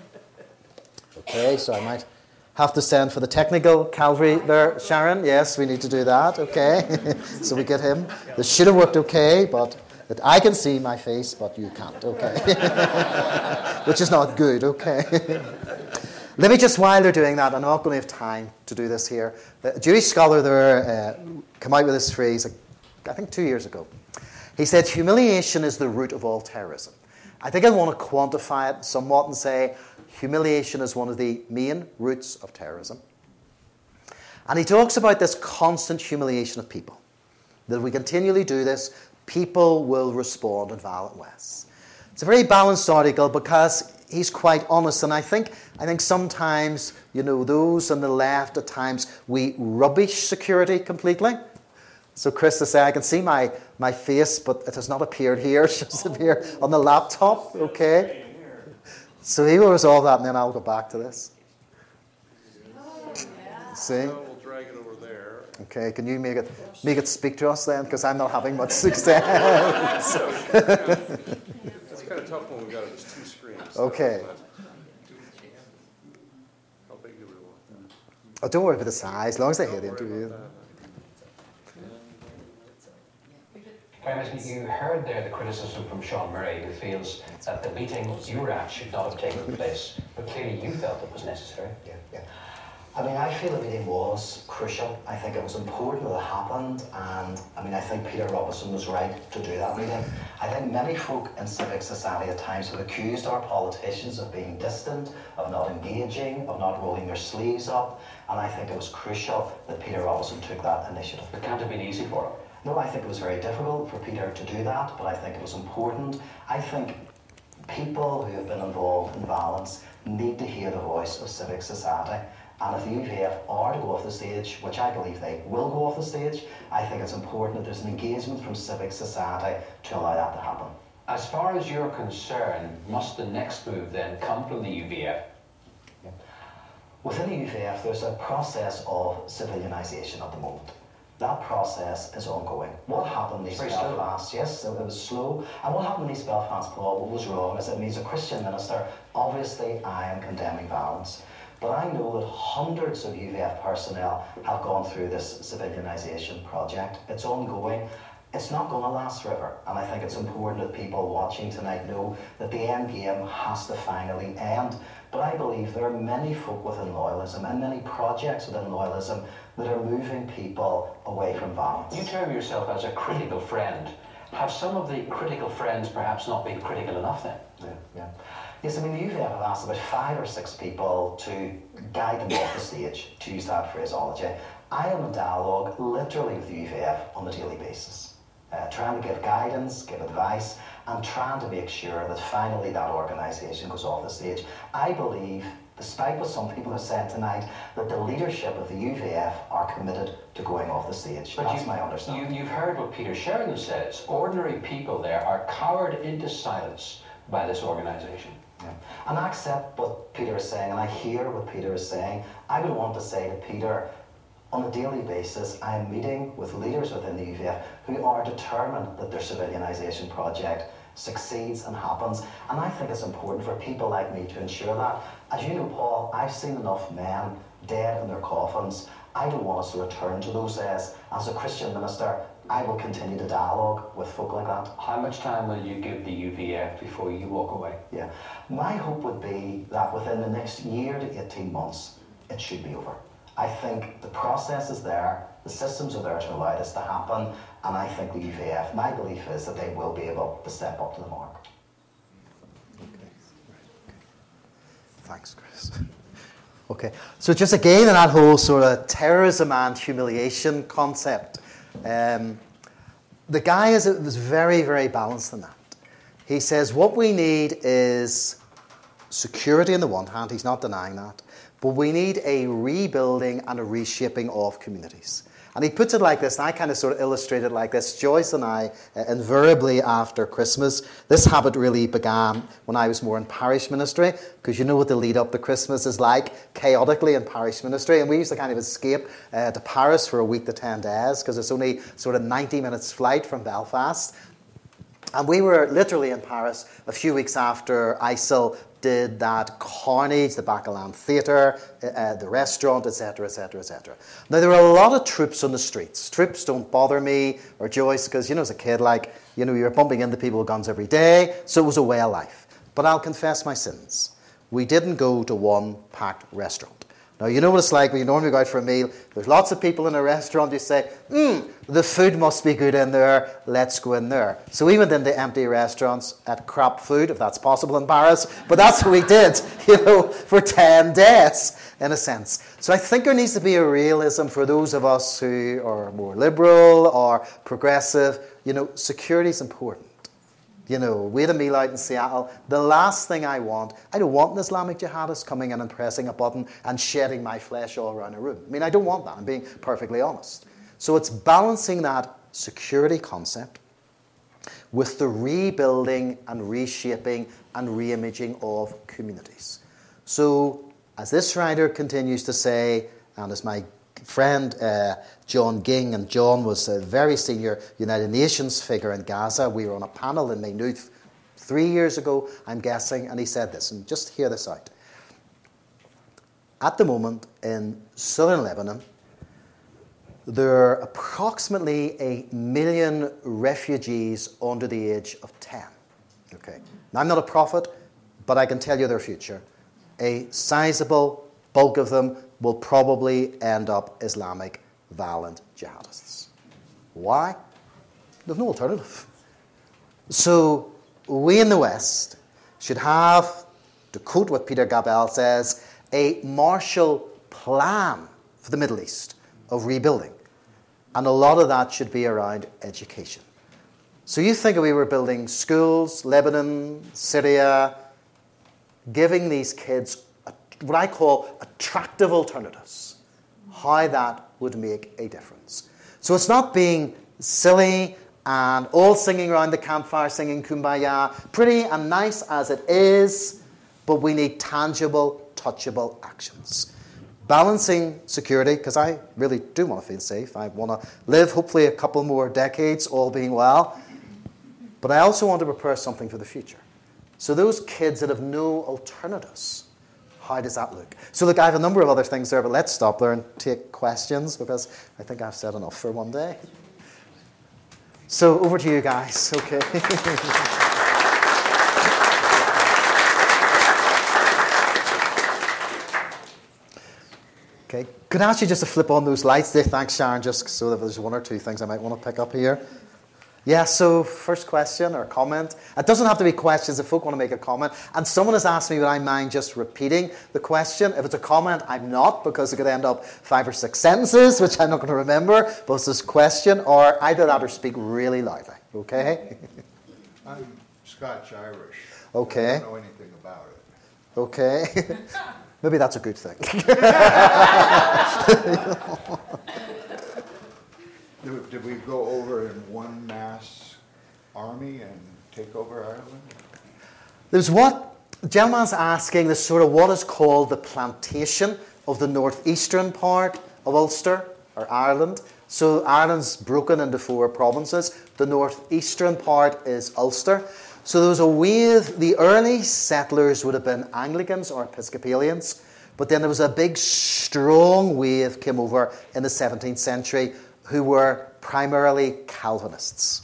Okay, so I might have to send for the technical cavalry there, Sharon. Yes, we need to do that, okay? So we get him. This should have worked okay, but that I can see my face, but you can't, okay? Which is not good, okay? Let me just, while they're doing that, I'm not going to have time to do this here. A Jewish scholar there came out with this phrase, I think 2 years ago. He said, humiliation is the root of all terrorism. I think I want to quantify it somewhat and say humiliation is one of the main roots of terrorism. And he talks about this constant humiliation of people. That if we continually do this, people will respond in violent ways. It's a very balanced article because he's quite honest, and I think sometimes, those on the left at times, we rubbish security completely. So Chris to say, I can see my face, but it has not appeared here. It just appeared on the laptop, okay? So he will resolve that, and then I'll go back to this. See? We'll drag it over there. Okay, can you make it speak to us then? Because I'm not having much success. It's kind of tough when we've got just two screens. Okay. How big do we want that? Oh, don't worry about the size, as long as they hear the interview. You heard there the criticism from Sean Murray, who feels that the meeting you were at should not have taken place, but clearly you felt it was necessary. Yeah. I mean, I feel the meeting was crucial. I think it was important that it happened, and I think Peter Robinson was right to do that meeting. I think many folk in civic society at times have accused our politicians of being distant, of not engaging, of not rolling their sleeves up, and I think it was crucial that Peter Robinson took that initiative. It can't have been easy for him. No, I think it was very difficult for Peter to do that, but I think it was important. I think people who have been involved in violence need to hear the voice of civic society. And if the UVF are to go off the stage, which I believe they will go off the stage, I think it's important that there's an engagement from civic society to allow that to happen. As far as you're concerned, must the next move then come from the UVF? Yeah. Within the UVF, there's a process of civilianisation at the moment. That process is ongoing. What happened in East Belfast? Yes, it was slow. And what happened in East Belfast, Paul, what was wrong is that as a Christian minister, obviously I am condemning violence. But I know that hundreds of UVF personnel have gone through this civilianisation project. It's ongoing. It's not going to last forever. And I think it's important that people watching tonight know that the end game has to finally end. But I believe there are many folk within loyalism and many projects within loyalism that are moving people away from violence. You term yourself as a critical friend. Have some of the critical friends perhaps not been critical enough then? Yeah. Yes, the UVF have asked about 5 or 6 people to guide them off the stage, to use that phraseology. I am in dialogue literally with the UVF on a daily basis, trying to give guidance, give advice, and trying to make sure that finally that organisation goes off the stage. I believe, despite what some people have said tonight, that the leadership of the UVF are committed to going off the stage. But that's my understanding. You've heard what Peter Sheridan says. Ordinary people there are cowered into silence by this organisation. Yeah. And I accept what Peter is saying, and I hear what Peter is saying. I would want to say to Peter, On a daily basis, I am meeting with leaders within the UVF who are determined that their civilianisation project succeeds and happens. And I think it's important for people like me to ensure that. As you know, Paul, I've seen enough men dead in their coffins. I don't want us to return to those days. As a Christian minister, I will continue to dialogue with folk like that. How much time will you give the UVF before you walk away? Yeah. My hope would be that within the next year to 18 months, it should be over. I think the process is there, the systems are there to allow this to happen, and I think the UVF, my belief is that they will be able to step up to the mark. Thanks, Chris. Okay, so just again in that whole sort of terrorism and humiliation concept, the guy was very, very balanced in that. He says what we need is security on the one hand, he's not denying that, but we need a rebuilding and a reshaping of communities. And he puts it like this, and I kind of sort of illustrate it like this. Joyce and I, invariably after Christmas, this habit really began when I was more in parish ministry, because you know what the lead up to Christmas is like, chaotically in parish ministry. And we used to kind of escape to Paris for a week to 10 days, because it's only sort of 90 minutes flight from Belfast. And we were literally in Paris a few weeks after ISIL did that carnage, the Bacalan Theatre, the restaurant, etc., etc., etc. Now, there were a lot of troops on the streets. Troops don't bother me or Joyce, because, you know, as a kid, like, you know, you were bumping into people with guns every day, so it was a way of life. But I'll confess my sins. We didn't go to one packed restaurant. Now, you know what it's like when you normally go out for a meal. There's lots of people in a restaurant. You say, the food must be good in there. Let's go in there. So we went into empty restaurants at crap food, if that's possible in Paris. But that's what we did, you know, for 10 days, in a sense. So I think there needs to be a realism for those of us who are more liberal or progressive. You know, security is important. You know, we had a meal out in Seattle. The last thing I don't want an Islamic jihadist coming in and pressing a button and shedding my flesh all around a room. I mean, I don't want that. I'm being perfectly honest. So it's balancing that security concept with the rebuilding and reshaping and reimaging of communities. So, as this writer continues to say, and as my friend John Ging, and John was a very senior United Nations figure in Gaza. We were on a panel in Maynooth 3 years ago, I'm guessing, and he said this, and just hear this out. At the moment, in southern Lebanon, there are approximately 1 million refugees under the age of 10. Okay. Now, I'm not a prophet, but I can tell you their future. A sizable bulk of them will probably end up Islamic violent jihadists. Why? There's no alternative. So we in the West should have, to quote what Peter Gabel says, a Marshall Plan for the Middle East of rebuilding. And a lot of that should be around education. So you think if we were building schools, Lebanon, Syria, giving these kids what I call attractive alternatives, how that would make a difference. So it's not being silly and all singing around the campfire, singing Kumbaya, pretty and nice as it is, but we need tangible, touchable actions. Balancing security, because I really do want to feel safe. I want to live, hopefully, a couple more decades, all being well. But I also want to prepare something for the future. So those kids that have no alternatives, how does that look? So look, I have a number of other things there, but let's stop there and take questions, because I think I've said enough for one day. So over to you guys, okay. Okay, could I ask you just to flip on those lights there? Thanks, Sharon, just so that there's one or two things I might want to pick up here. Yeah, so first question or comment. It doesn't have to be questions if folk want to make a comment. And someone has asked me, would I mind just repeating the question? If it's a comment, I'm not, because it could end up 5 or 6 sentences, which I'm not going to remember. But it's this question, or either that or speak really loudly. Okay? I'm Scotch-Irish. Okay. I don't know anything about it. Okay. Maybe that's a good thing. Did we go over in one mass army and take over Ireland? There's what the gentleman's asking, this sort of what is called the plantation of the northeastern part of Ulster. or Ireland. So Ireland's broken into 4 provinces. The northeastern part is Ulster. So there was a wave. The early settlers would have been Anglicans or Episcopalians, but then there was a big, strong wave came over in the 17th century who were primarily Calvinists.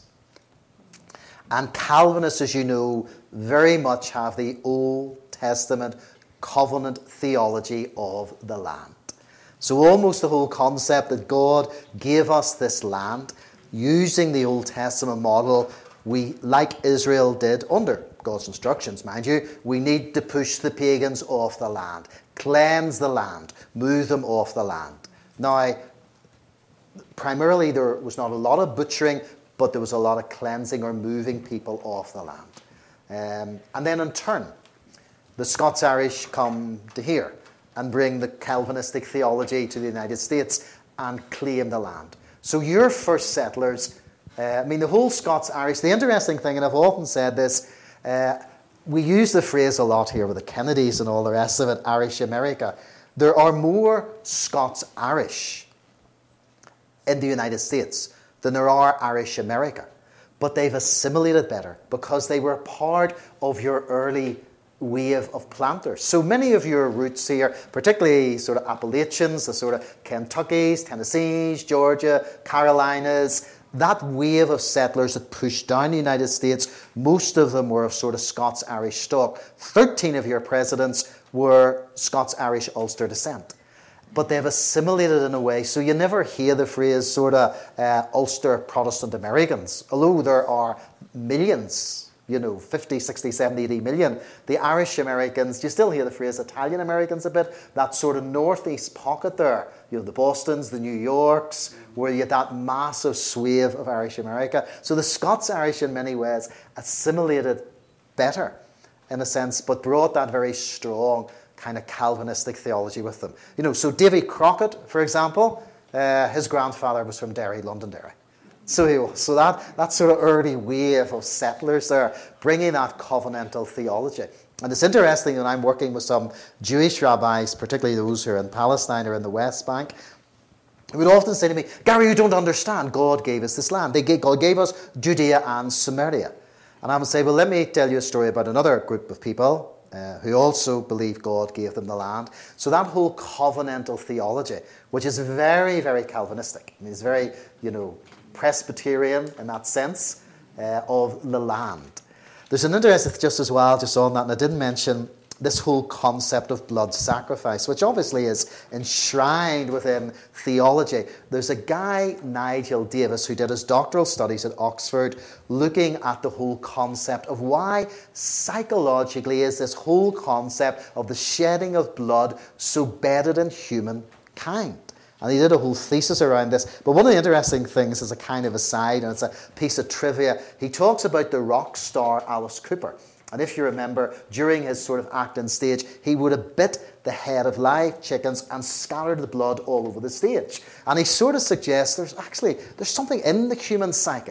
And Calvinists, as you know, very much have the Old Testament covenant theology of the land. So almost the whole concept that God gave us this land, using the Old Testament model, we, like Israel did under God's instructions, mind you, we need to push the pagans off the land, cleanse the land, move them off the land. Now, primarily there was not a lot of butchering, but there was a lot of cleansing or moving people off the land. And then in turn, the Scots-Irish come to here and bring the Calvinistic theology to the United States and claim the land. So your first settlers, the whole Scots-Irish, the interesting thing, and I've often said this, we use the phrase a lot here with the Kennedys and all the rest of it, Irish America. There are more Scots-Irish in the United States than there are Irish America. But they've assimilated better because they were part of your early wave of planters. So many of your roots here, particularly sort of Appalachians, the sort of Kentuckys, Tennessees, Georgia, Carolinas, that wave of settlers that pushed down the United States, most of them were of sort of Scots-Irish stock. 13 of your presidents were Scots-Irish Ulster descent. But they've assimilated in a way, so you never hear the phrase sort of Ulster Protestant Americans, although there are millions, 50, 60, 70, 80 million. The Irish Americans, you still hear the phrase Italian Americans a bit, that sort of northeast pocket there, the Bostons, the New Yorks, where you had that massive swathe of Irish America. So the Scots-Irish in many ways assimilated better, in a sense, but brought that very strong kind of Calvinistic theology with them. So Davy Crockett, for example, his grandfather was from Derry, Londonderry. So that sort of early wave of settlers there, bringing that covenantal theology. And it's interesting that I'm working with some Jewish rabbis, particularly those who are in Palestine or in the West Bank, who would often say to me, Gary, you don't understand. God gave us this land. God gave us Judea and Samaria. And I would say, well, let me tell you a story about another group of people who also believe God gave them the land. So that whole covenantal theology, which is very, very Calvinistic. It's very, Presbyterian in that sense of the land. There's an interest just on that, and I didn't mention this whole concept of blood sacrifice, which obviously is enshrined within theology. There's a guy, Nigel Davis, who did his doctoral studies at Oxford, looking at the whole concept of why psychologically is this whole concept of the shedding of blood so bedded in humankind. And he did a whole thesis around this. But one of the interesting things is a kind of aside, and it's a piece of trivia. He talks about the rock star Alice Cooper. And if you remember, during his sort of acting stage, he would have bit the head of live chickens and scattered the blood all over the stage. And he sort of suggests there's something in the human psyche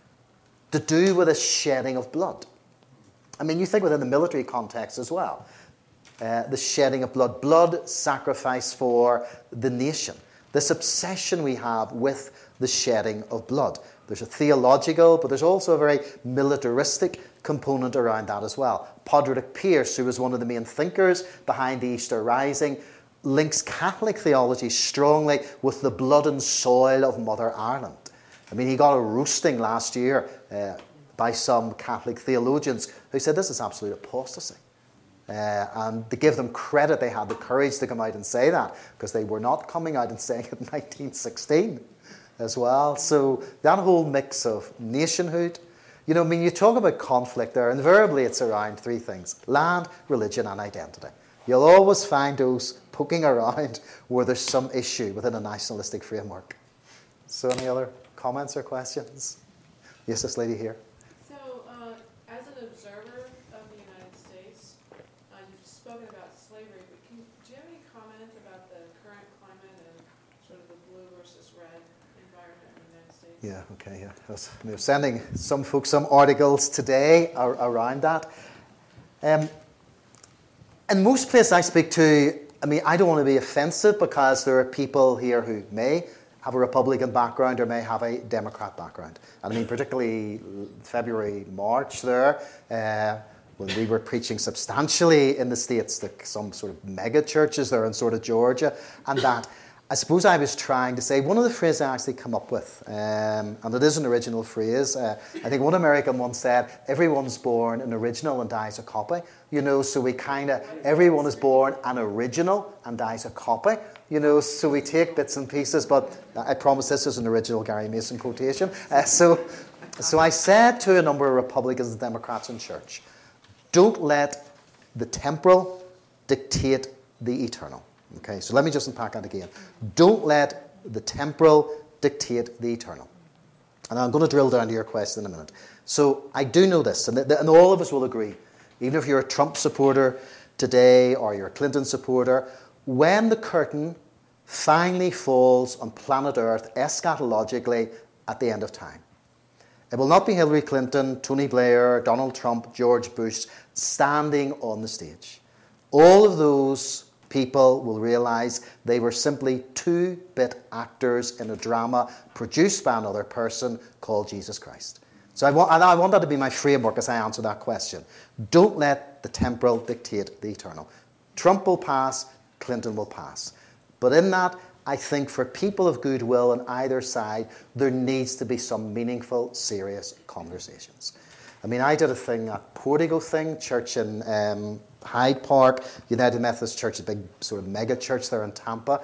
to do with a shedding of blood. You think within the military context as well. The shedding of blood sacrifice for the nation. This obsession we have with the shedding of blood. There's a theological, but there's also a very militaristic component around that as well. Podrick Pierce, who was one of the main thinkers behind the Easter Rising, links Catholic theology strongly with the blood and soil of Mother Ireland. He got a roasting last year by some Catholic theologians who said this is absolute apostasy. And to give them credit, they had the courage to come out and say that, because they were not coming out and saying it in 1916 as well. So that whole mix of nationhood, you talk about conflict there, invariably it's around 3 things: land, religion, and identity. You'll always find those poking around where there's some issue within a nationalistic framework. So any other comments or questions? Yes, this lady here. As an observer of the United States, you've spoken about slavery, but do you have any comment about the current climate and sort of the blue versus red environment in the United States? Yeah, okay, yeah. I was sending some folks some articles today around that. In most places I speak to, I don't want to be offensive because there are people here who may have a Republican background or may have a Democrat background. And I mean, particularly February, March there, when we were preaching substantially in the States, like some sort of mega churches there in sort of Georgia, and that, I suppose I was trying to say, one of the phrases I actually come up with, and it is an original phrase, I think one American once said, everyone's born an original and dies a copy. You know, so we everyone is born an original and dies a copy. You know, so we take bits and pieces, but I promise this is an original Gary Mason quotation. So I said to a number of Republicans and Democrats in church, don't let the temporal dictate the eternal. Okay, so let me just unpack that again. Don't let the temporal dictate the eternal. And I'm going to drill down to your question in a minute. So I do know this, and all of us will agree, even if you're a Trump supporter today or you're a Clinton supporter, when the curtain finally falls on planet Earth eschatologically at the end of time, it will not be Hillary Clinton, Tony Blair, Donald Trump, George Bush standing on the stage. All of those people will realize they were simply two-bit actors in a drama produced by another person called Jesus Christ. So I want that to be my framework as I answer that question. Don't let the temporal dictate the eternal. Trump will pass, Clinton will pass. But in that, I think for people of goodwill on either side, there needs to be some meaningful, serious conversations. I mean, I did a thing, a Portico thing, church in Hyde Park, United Methodist Church, a big sort of mega church there in Tampa.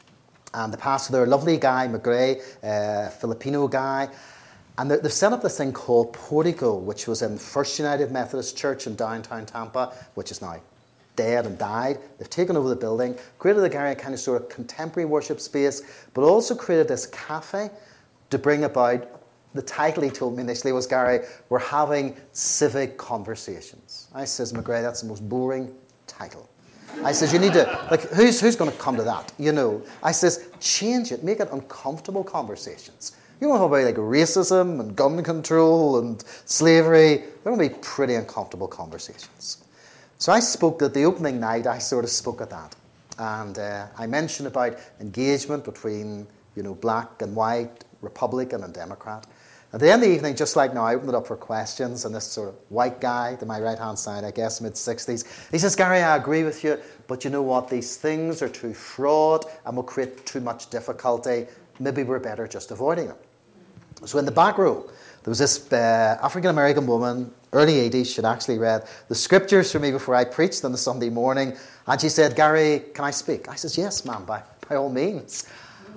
And the pastor there, a lovely guy, McGray, Filipino guy. And they've set up this thing called Portico, which was in First United Methodist Church in downtown Tampa, which is now dead and died. They've taken over the building, created a kind of sort of contemporary worship space, but also created this cafe to bring about, the title he told me initially was, Gary, we're having civic conversations. I says, McGray, that's the most boring title. I says, you need to, like, who's going to come to that, you know? I says, change it, make it uncomfortable conversations. You want to talk about like racism and gun control and slavery. They're going to be pretty uncomfortable conversations. So I spoke at the opening night, I sort of spoke at that. And I mentioned about engagement between, you know, black and white, Republican and Democrat. At the end of the evening, just like now, I opened it up for questions, and this sort of white guy to my right-hand side, I guess, mid-60s, he says, Gary, I agree with you, but you know what? These things are too fraught and will create too much difficulty. Maybe we're better just avoiding them. So in the back row, there was this African-American woman, early 80s, she'd actually read the scriptures for me before I preached on the Sunday morning, and she said, Gary, can I speak? I says, yes, ma'am, by all means.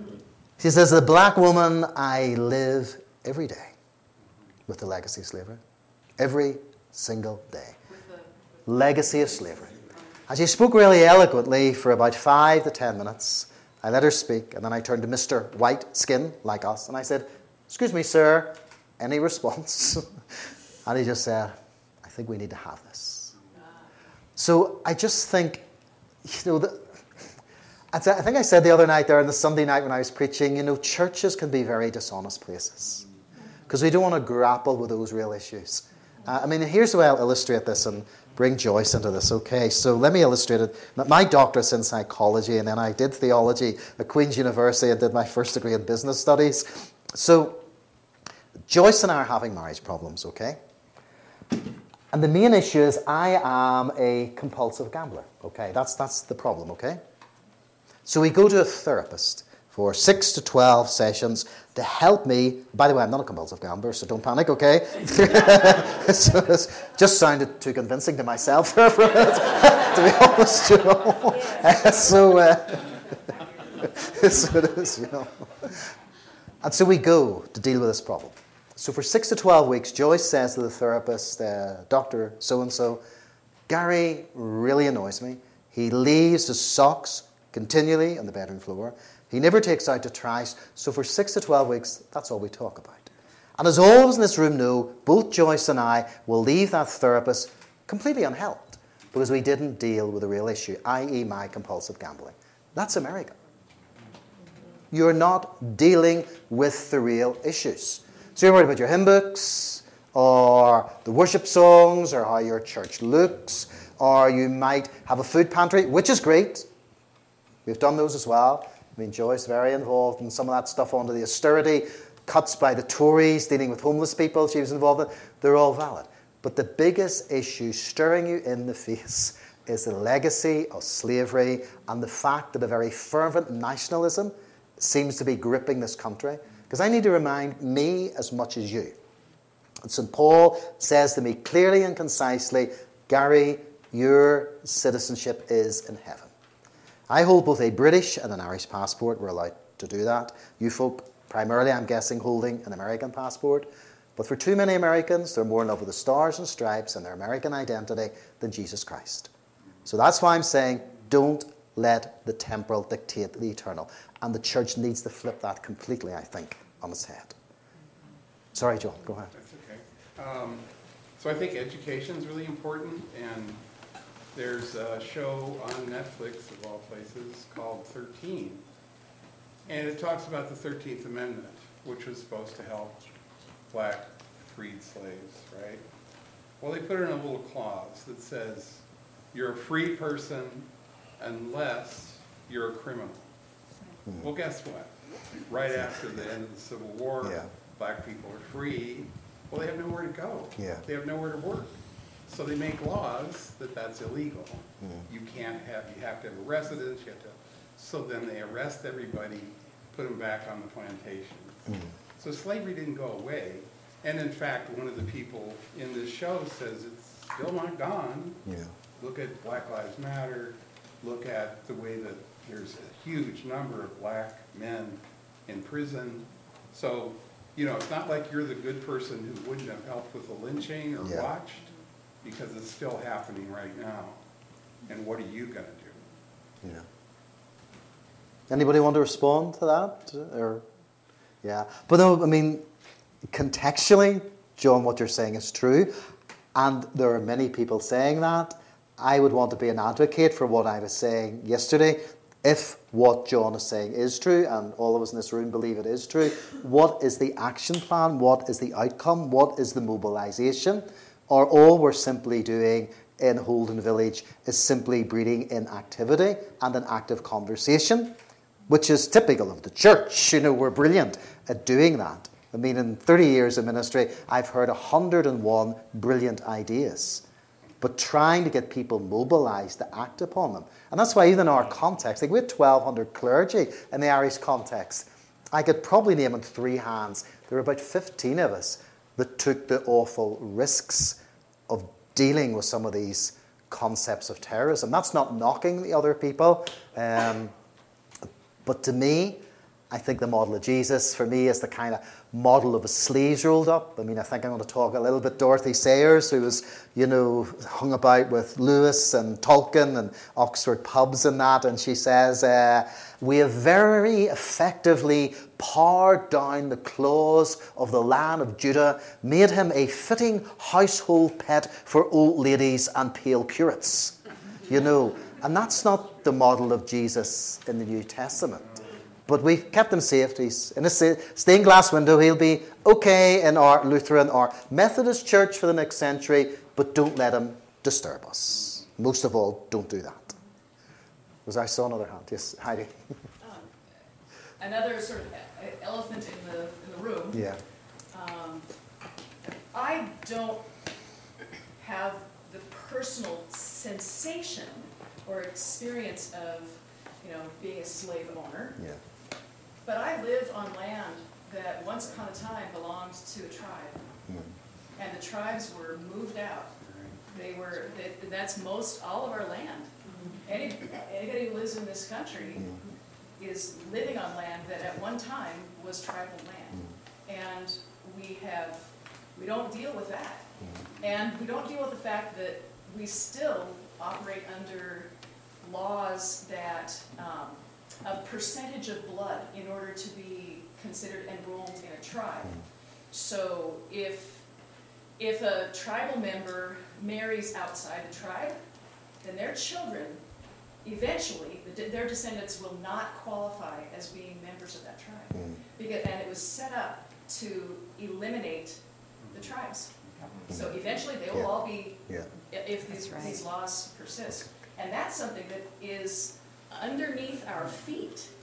She says, as a black woman, I live every day with the legacy of slavery. Every single day. Legacy of slavery. And she spoke really eloquently for about 5 to 10 minutes. I let her speak, and then I turned to Mr. White Skin, like us, and I said, excuse me, sir, any response? And he just said, I think we need to have this. So I just think, you know, I think I said the other night there on the Sunday night when I was preaching, you know, churches can be very dishonest places because we don't want to grapple with those real issues. I mean, here's the way I'll illustrate this and bring Joyce into this. Okay, so let me illustrate it. My doctorate's in psychology, and then I did theology at Queen's University and did my first degree in business studies. So Joyce and I are having marriage problems, okay? And the main issue is I am a compulsive gambler, okay? That's the problem, okay? So we go to a therapist for 6 to 12 sessions to help me. By the way, I'm not a compulsive gambler, so don't panic, okay? So it just sounded too convincing to myself there for a minute, to be honest, you know. So it is, you know. And so we go to deal with this problem. So for 6 to 12 weeks, Joyce says to the therapist, Dr. So-and-so, Gary really annoys me. He leaves his socks continually on the bedroom floor. He never takes out the trash. So for 6 to 12 weeks, that's all we talk about. And as all of us in this room know, both Joyce and I will leave that therapist completely unhelped because we didn't deal with the real issue, i.e. my compulsive gambling. That's America. You're not dealing with the real issues. So you're worried about your hymn books, or the worship songs, or how your church looks, or you might have a food pantry, which is great. We've done those as well. I mean, Joyce very involved in some of that stuff onto the austerity cuts by the Tories dealing with homeless people she was involved in. They're all valid. But the biggest issue staring you in the face is the legacy of slavery and the fact that a very fervent nationalism seems to be gripping this country. Because I need to remind me as much as you. And St. Paul says to me clearly and concisely, Gary, your citizenship is in heaven. I hold both a British and an Irish passport. We're allowed to do that. You folk, primarily, I'm guessing, holding an American passport. But for too many Americans, they're more in love with the stars and stripes and their American identity than Jesus Christ. So that's why I'm saying, don't let the temporal dictate the eternal. And the church needs to flip that completely, I think, on its head. Sorry, Joel, go ahead. That's okay. So I think education is really important, and there's a show on Netflix, of all places, called 13. And it talks about the 13th Amendment, which was supposed to help black freed slaves, right? Well, they put in a little clause that says, you're a free person unless you're a criminal. Well, guess what? Right after the end of the Civil War, black people are free. Well, they have nowhere to go. They have nowhere to work. So they make laws that that's illegal. You have to have a residence, so then they arrest everybody, put them back on the plantation. So slavery didn't go away. And in fact, one of the people in this show says it's still not gone. Look at Black Lives Matter. Look at the way that there's a huge number of black men in prison. So, it's not like you're the good person who wouldn't have helped with the lynching or watched, because it's still happening right now. And what are you going to do? Anybody want to respond to that? But no, I mean, contextually, John, what you're saying is true. And there are many people saying that. I would want to be an advocate for what I was saying yesterday. If what John is saying is true, and all of us in this room believe it is true, what is the action plan? What is the outcome? What is the mobilisation? Or all we're simply doing in Holden Village is simply breeding inactivity and an active conversation, which is typical of the church. We're brilliant at doing that. I mean, in 30 years of ministry, I've heard 101 brilliant ideas. But trying to get people mobilised to act upon them. And that's why even in our context, like we had 1,200 clergy in the Irish context. I could probably name on 3 hands. There were about 15 of us that took the awful risks of dealing with some of these concepts of terrorism. That's not knocking the other people. But to me, I think the model of Jesus, for me, is the kind of model of his sleeves rolled up. I mean, I think I'm going to talk a little bit Dorothy Sayers, who was, hung about with Lewis and Tolkien and Oxford pubs and that. And she says, we have very effectively pared down the claws of the Lion of Judah, made him a fitting household pet for old ladies and pale curates. And that's not the model of Jesus in the New Testament. But we've kept him safe. He's in a stained glass window. He'll be okay in our Lutheran or Methodist church for the next century, but don't let him disturb us. Most of all, don't do that. I saw another hand. Yes, Heidi. Another sort of elephant in the room. I don't have the personal sensation or experience of, being a slave owner. But I live on land that once upon a time belonged to a tribe. And the tribes were moved out. That's all of our land. Anybody who lives in this country is living on land that at one time was tribal land. And we don't deal with that. And we don't deal with the fact that we still operate under laws that a percentage of blood in order to be considered enrolled in a tribe. So if a tribal member marries outside the tribe, then their children, eventually, their descendants will not qualify as being members of that tribe. And it was set up to eliminate the tribes. So eventually they will all be, if these laws persist. And that's something that is underneath our feet.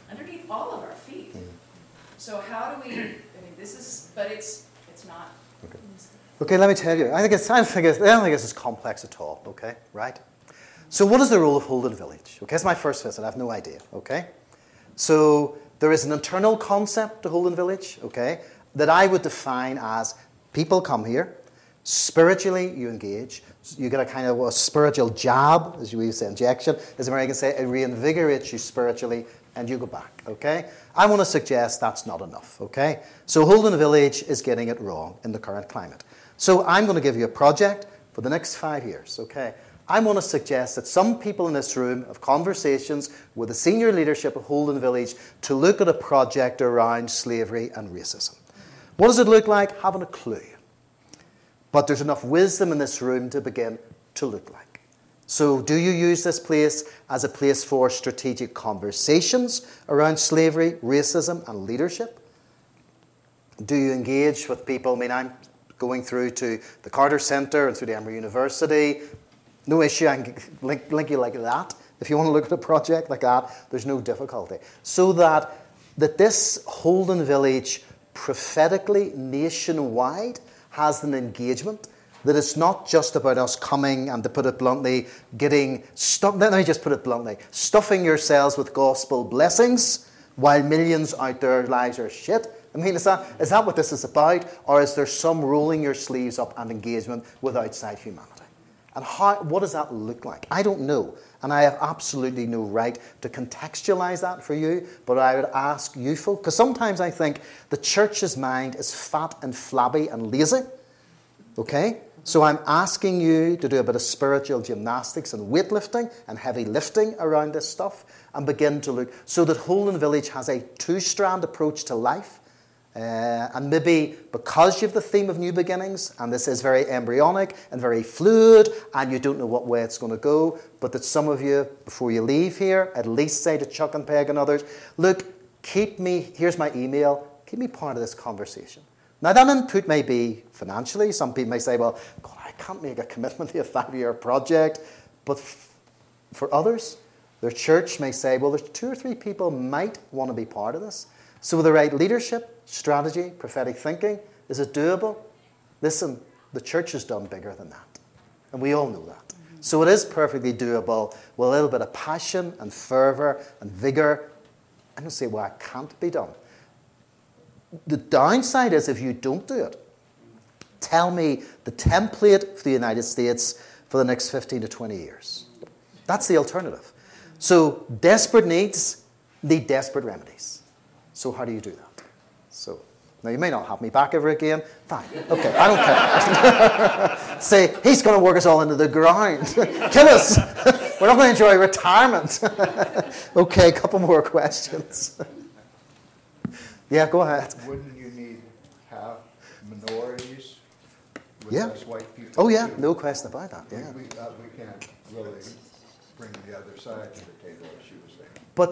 underneath all of our feet. So how do we, I mean, but it's not. Okay, let me tell you. I don't think it's as complex at all, okay, right? So what is the role of Holden Village? Okay, it's my first visit. I have no idea, okay? So there is an internal concept to Holden Village, okay, that I would define as people come here, spiritually you engage, you get a kind of a spiritual jab, as we say, injection, as Americans say, it reinvigorates you spiritually, and you go back, okay? I want to suggest that's not enough, okay? So Holden Village is getting it wrong in the current climate. So I'm going to give you a project for the next 5 years, okay? I want to suggest that some people in this room have conversations with the senior leadership of Holden Village to look at a project around slavery and racism. What does it look like? Haven't a clue. But there's enough wisdom in this room to begin to look like. So do you use this place as a place for strategic conversations around slavery, racism, and leadership? Do you engage with people? I mean, I'm going through to the Carter Centre and through the Emory University. No issue, I can link you like that. If you want to look at a project like that, there's no difficulty. So that this Holden Village prophetically, nationwide, has an engagement, that it's not just about us coming and, to put it bluntly, getting stuff. Let me just put it bluntly, stuffing yourselves with gospel blessings while millions out there lives are shit. I mean, is that what this is about? Or is there some rolling your sleeves up and engagement with outside humanity? And what does that look like? I don't know. And I have absolutely no right to contextualize that for you. But I would ask you folk, because sometimes I think the church's mind is fat and flabby and lazy. Okay? So I'm asking you to do a bit of spiritual gymnastics and weightlifting and heavy lifting around this stuff and begin to look so that Holden Village has a two-strand approach to life. And maybe because you have the theme of new beginnings, and this is very embryonic and very fluid, and you don't know what way it's going to go, but that some of you, before you leave here, at least say to Chuck and Peg and others, look, here's my email, keep me part of this conversation. Now, that input may be financially. Some people may say, well, God, I can't make a commitment to a 5-year project. But for others, their church may say, well, there's 2 or 3 people might want to be part of this. So with the right leadership, strategy, prophetic thinking, is it doable? Listen, the church has done bigger than that. And we all know that. So it is perfectly doable with a little bit of passion and fervour and vigour. I don't say why it can't be done. The downside is if you don't do it, tell me the template for the United States for the next 15 to 20 years. That's the alternative. So desperate needs need desperate remedies. So how do you do that? So now you may not have me back ever again. Fine. Okay, I don't care. Say, he's going to work us all into the ground. Kill us. We're not going to enjoy retirement. Okay, a couple more questions. Yeah, go ahead. Wouldn't you need half minorities with Yeah. us white people? Oh yeah, too? no question about that. Yeah. We can't really bring the other side to the table, as she was saying. But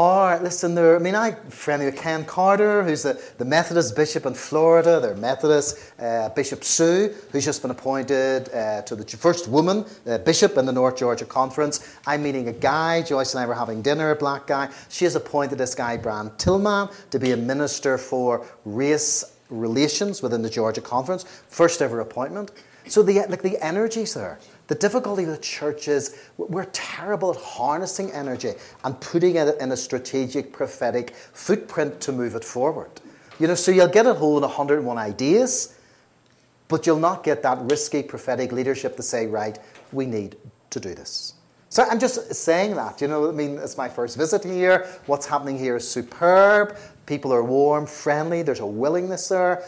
I'm friendly with Ken Carter, who's the Methodist bishop in Florida. They're Methodist. Bishop Sue, who's just been appointed to the first woman bishop in the North Georgia Conference. I'm meeting a guy, Joyce and I were having dinner, a black guy. She has appointed this guy, Brian Tillman, to be a minister for race relations within the Georgia Conference. First ever appointment. So the energy's there. The difficulty with the church is we're terrible at harnessing energy and putting it in a strategic, prophetic footprint to move it forward. So you'll get a hold of 101 ideas, but you'll not get that risky prophetic leadership to say, right, we need to do this. So I'm just saying that, it's my first visit here. What's happening here is superb. People are warm, friendly. There's a willingness there.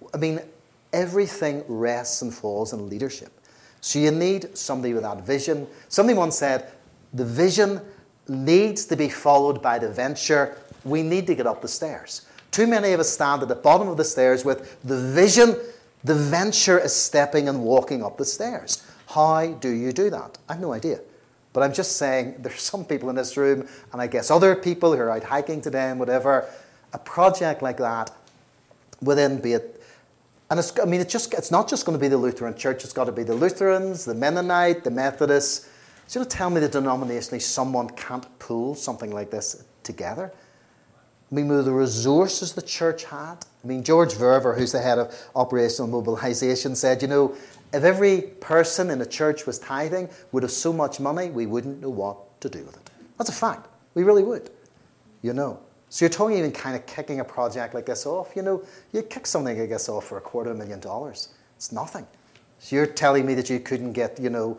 Everything rests and falls in leadership. So you need somebody with that vision. Somebody once said, the vision needs to be followed by the venture. We need to get up the stairs. Too many of us stand at the bottom of the stairs with the vision. The venture is stepping and walking up the stairs. How do you do that? I have no idea. But I'm just saying, there's some people in this room, and I guess other people who are out hiking today and whatever, a project like that, within, be it, and it's not just going to be the Lutheran Church. It's got to be the Lutherans, the Mennonite, the Methodists. So tell me that denominationally someone can't pull something like this together. I mean, with the resources the church had. I mean, George Verver, who's the head of operational mobilization, said, you know, if every person in the church was tithing, would have so much money, we wouldn't know what to do with it. That's a fact. We really would, you know. So you're talking even kind of kicking a project like this off. You know, you kick something like this off for $250,000. It's nothing. So you're telling me that you couldn't get, you know,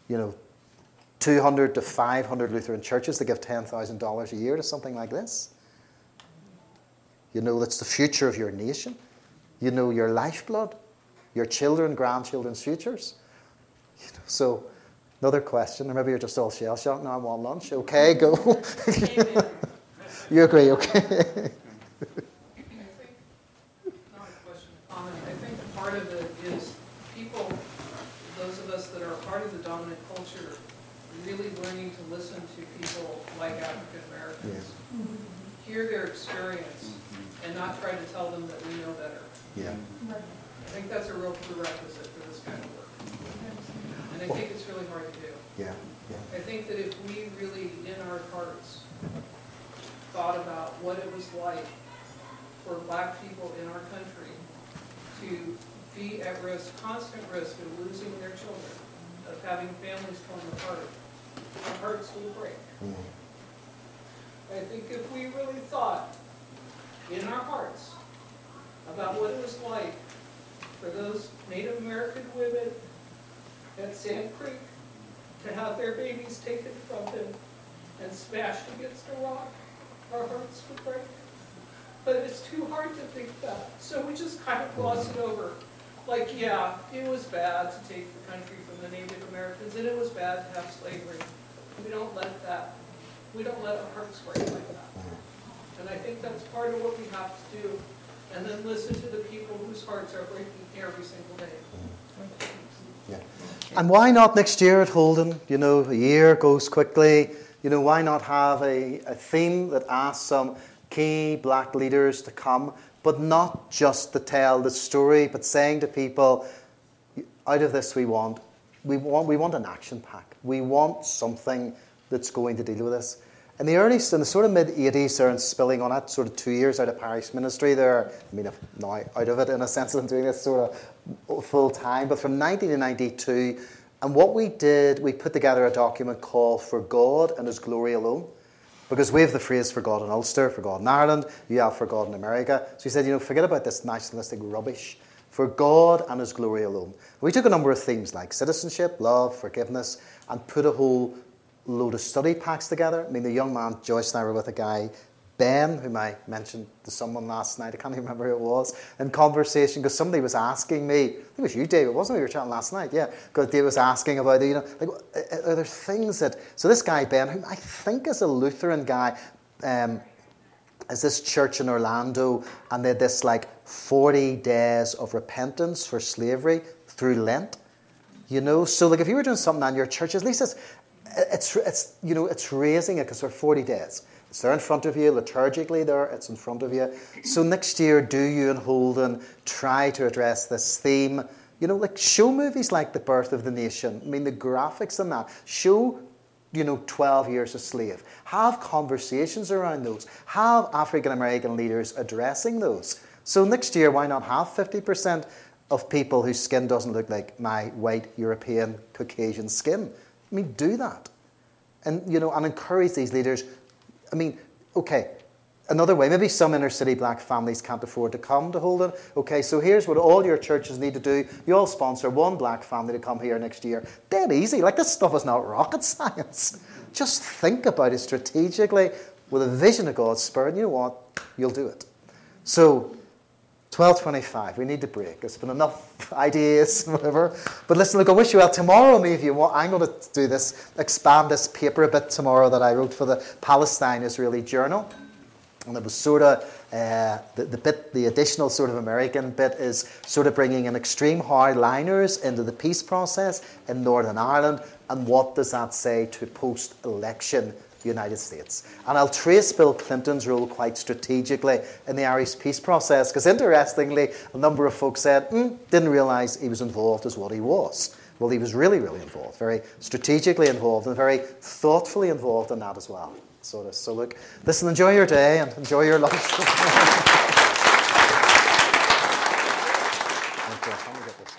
200 to 500 Lutheran churches to give $10,000 a year to something like this? You know, that's the future of your nation. You know, your lifeblood, your children, grandchildren's futures. You know, so, another question, or maybe you're just all shell-shocked now, I want lunch. Okay, go. You agree, okay. I think, not a question, a comment. I think part of it is people, those of us that are part of the dominant culture, really learning to listen to people like African Americans, hear their experience, and not try to tell them that we know better. Yeah. I think that's a real prerequisite for this kind of work. And I think it's really hard to do. Yeah. I think that if we really, in our hearts, thought about what it was like for black people in our country to be at risk, constant risk of losing their children, of having families torn apart, our hearts will break. I think if we really thought in our hearts about what it was like for those Native American women at Sand Creek to have their babies taken from them and smashed against a rock, our hearts would break. But it's too hard to think that. So we just kind of gloss it over. Like, yeah, it was bad to take the country from the Native Americans, and it was bad to have slavery. We don't let our hearts break like that. And I think that's part of what we have to do. And then listen to the people whose hearts are breaking every single day. Yeah. And why not next year at Holden? You know, a year goes quickly. You know, why not have a theme that asks some key black leaders to come, but not just to tell the story, but saying to people, out of this we want an action pack. We want something that's going to deal with this. In the sort of mid-80s, there and spilling on it, sort of 2 years out of parish ministry there. I mean, now out of it in a sense that I'm doing this sort of full time, but from 1992, and what we did, we put together a document called For God and His Glory Alone, because we have the phrase for God in Ulster, for God in Ireland, you have for God in America. So he said, you know, forget about this nationalistic rubbish. For God and His glory alone. We took a number of themes like citizenship, love, forgiveness, and put a whole load of study packs together. I mean, the young man, Joyce and I were with a guy, Ben, whom I mentioned to someone last night, I can't even remember who it was, in conversation, because somebody was asking me, I think it was you, David, wasn't it? We were chatting last night, yeah, because David was asking about, you know, like, are there things that, so this guy, Ben, whom I think is a Lutheran guy, is this church in Orlando, and they had this like 40 days of repentance for slavery through Lent, you know, so like if you were doing something on your church, at least it's you know, it's raising it, because there are 40 days. It's there in front of you, liturgically there, it's in front of you. So next year, do you and Holden try to address this theme? You know, like show movies like The Birth of the Nation. I mean, the graphics in that. Show, you know, 12 Years a Slave. Have conversations around those. Have African-American leaders addressing those. So next year, why not have 50% of people whose skin doesn't look like my white European Caucasian skin? I mean, do that. And, you know, and encourage these leaders. I mean, okay, another way, maybe some inner city black families can't afford to come to Holden. Okay, so here's what all your churches need to do. You all sponsor one black family to come here next year. Dead easy. Like, this stuff is not rocket science. Just think about it strategically with a vision of God's Spirit. You know what? You'll do it. So, 12:25, we need to break. There's been enough ideas, whatever. But listen, look, I wish you well. Tomorrow, maybe if you want, I'm going to do this, expand this paper a bit tomorrow that I wrote for the Palestine Israeli Journal. And it was sort of, the additional sort of American bit is sort of bringing in extreme hardliners into the peace process in Northern Ireland. And what does that say to post-election United States? And I'll trace Bill Clinton's role quite strategically in the Irish peace process, because interestingly, a number of folks said, didn't realise he was involved as what he was. Well, he was really, really involved, very strategically involved, and very thoughtfully involved in that as well. sort of. So look, listen, enjoy your day and enjoy your lunch. Okay, let me get this.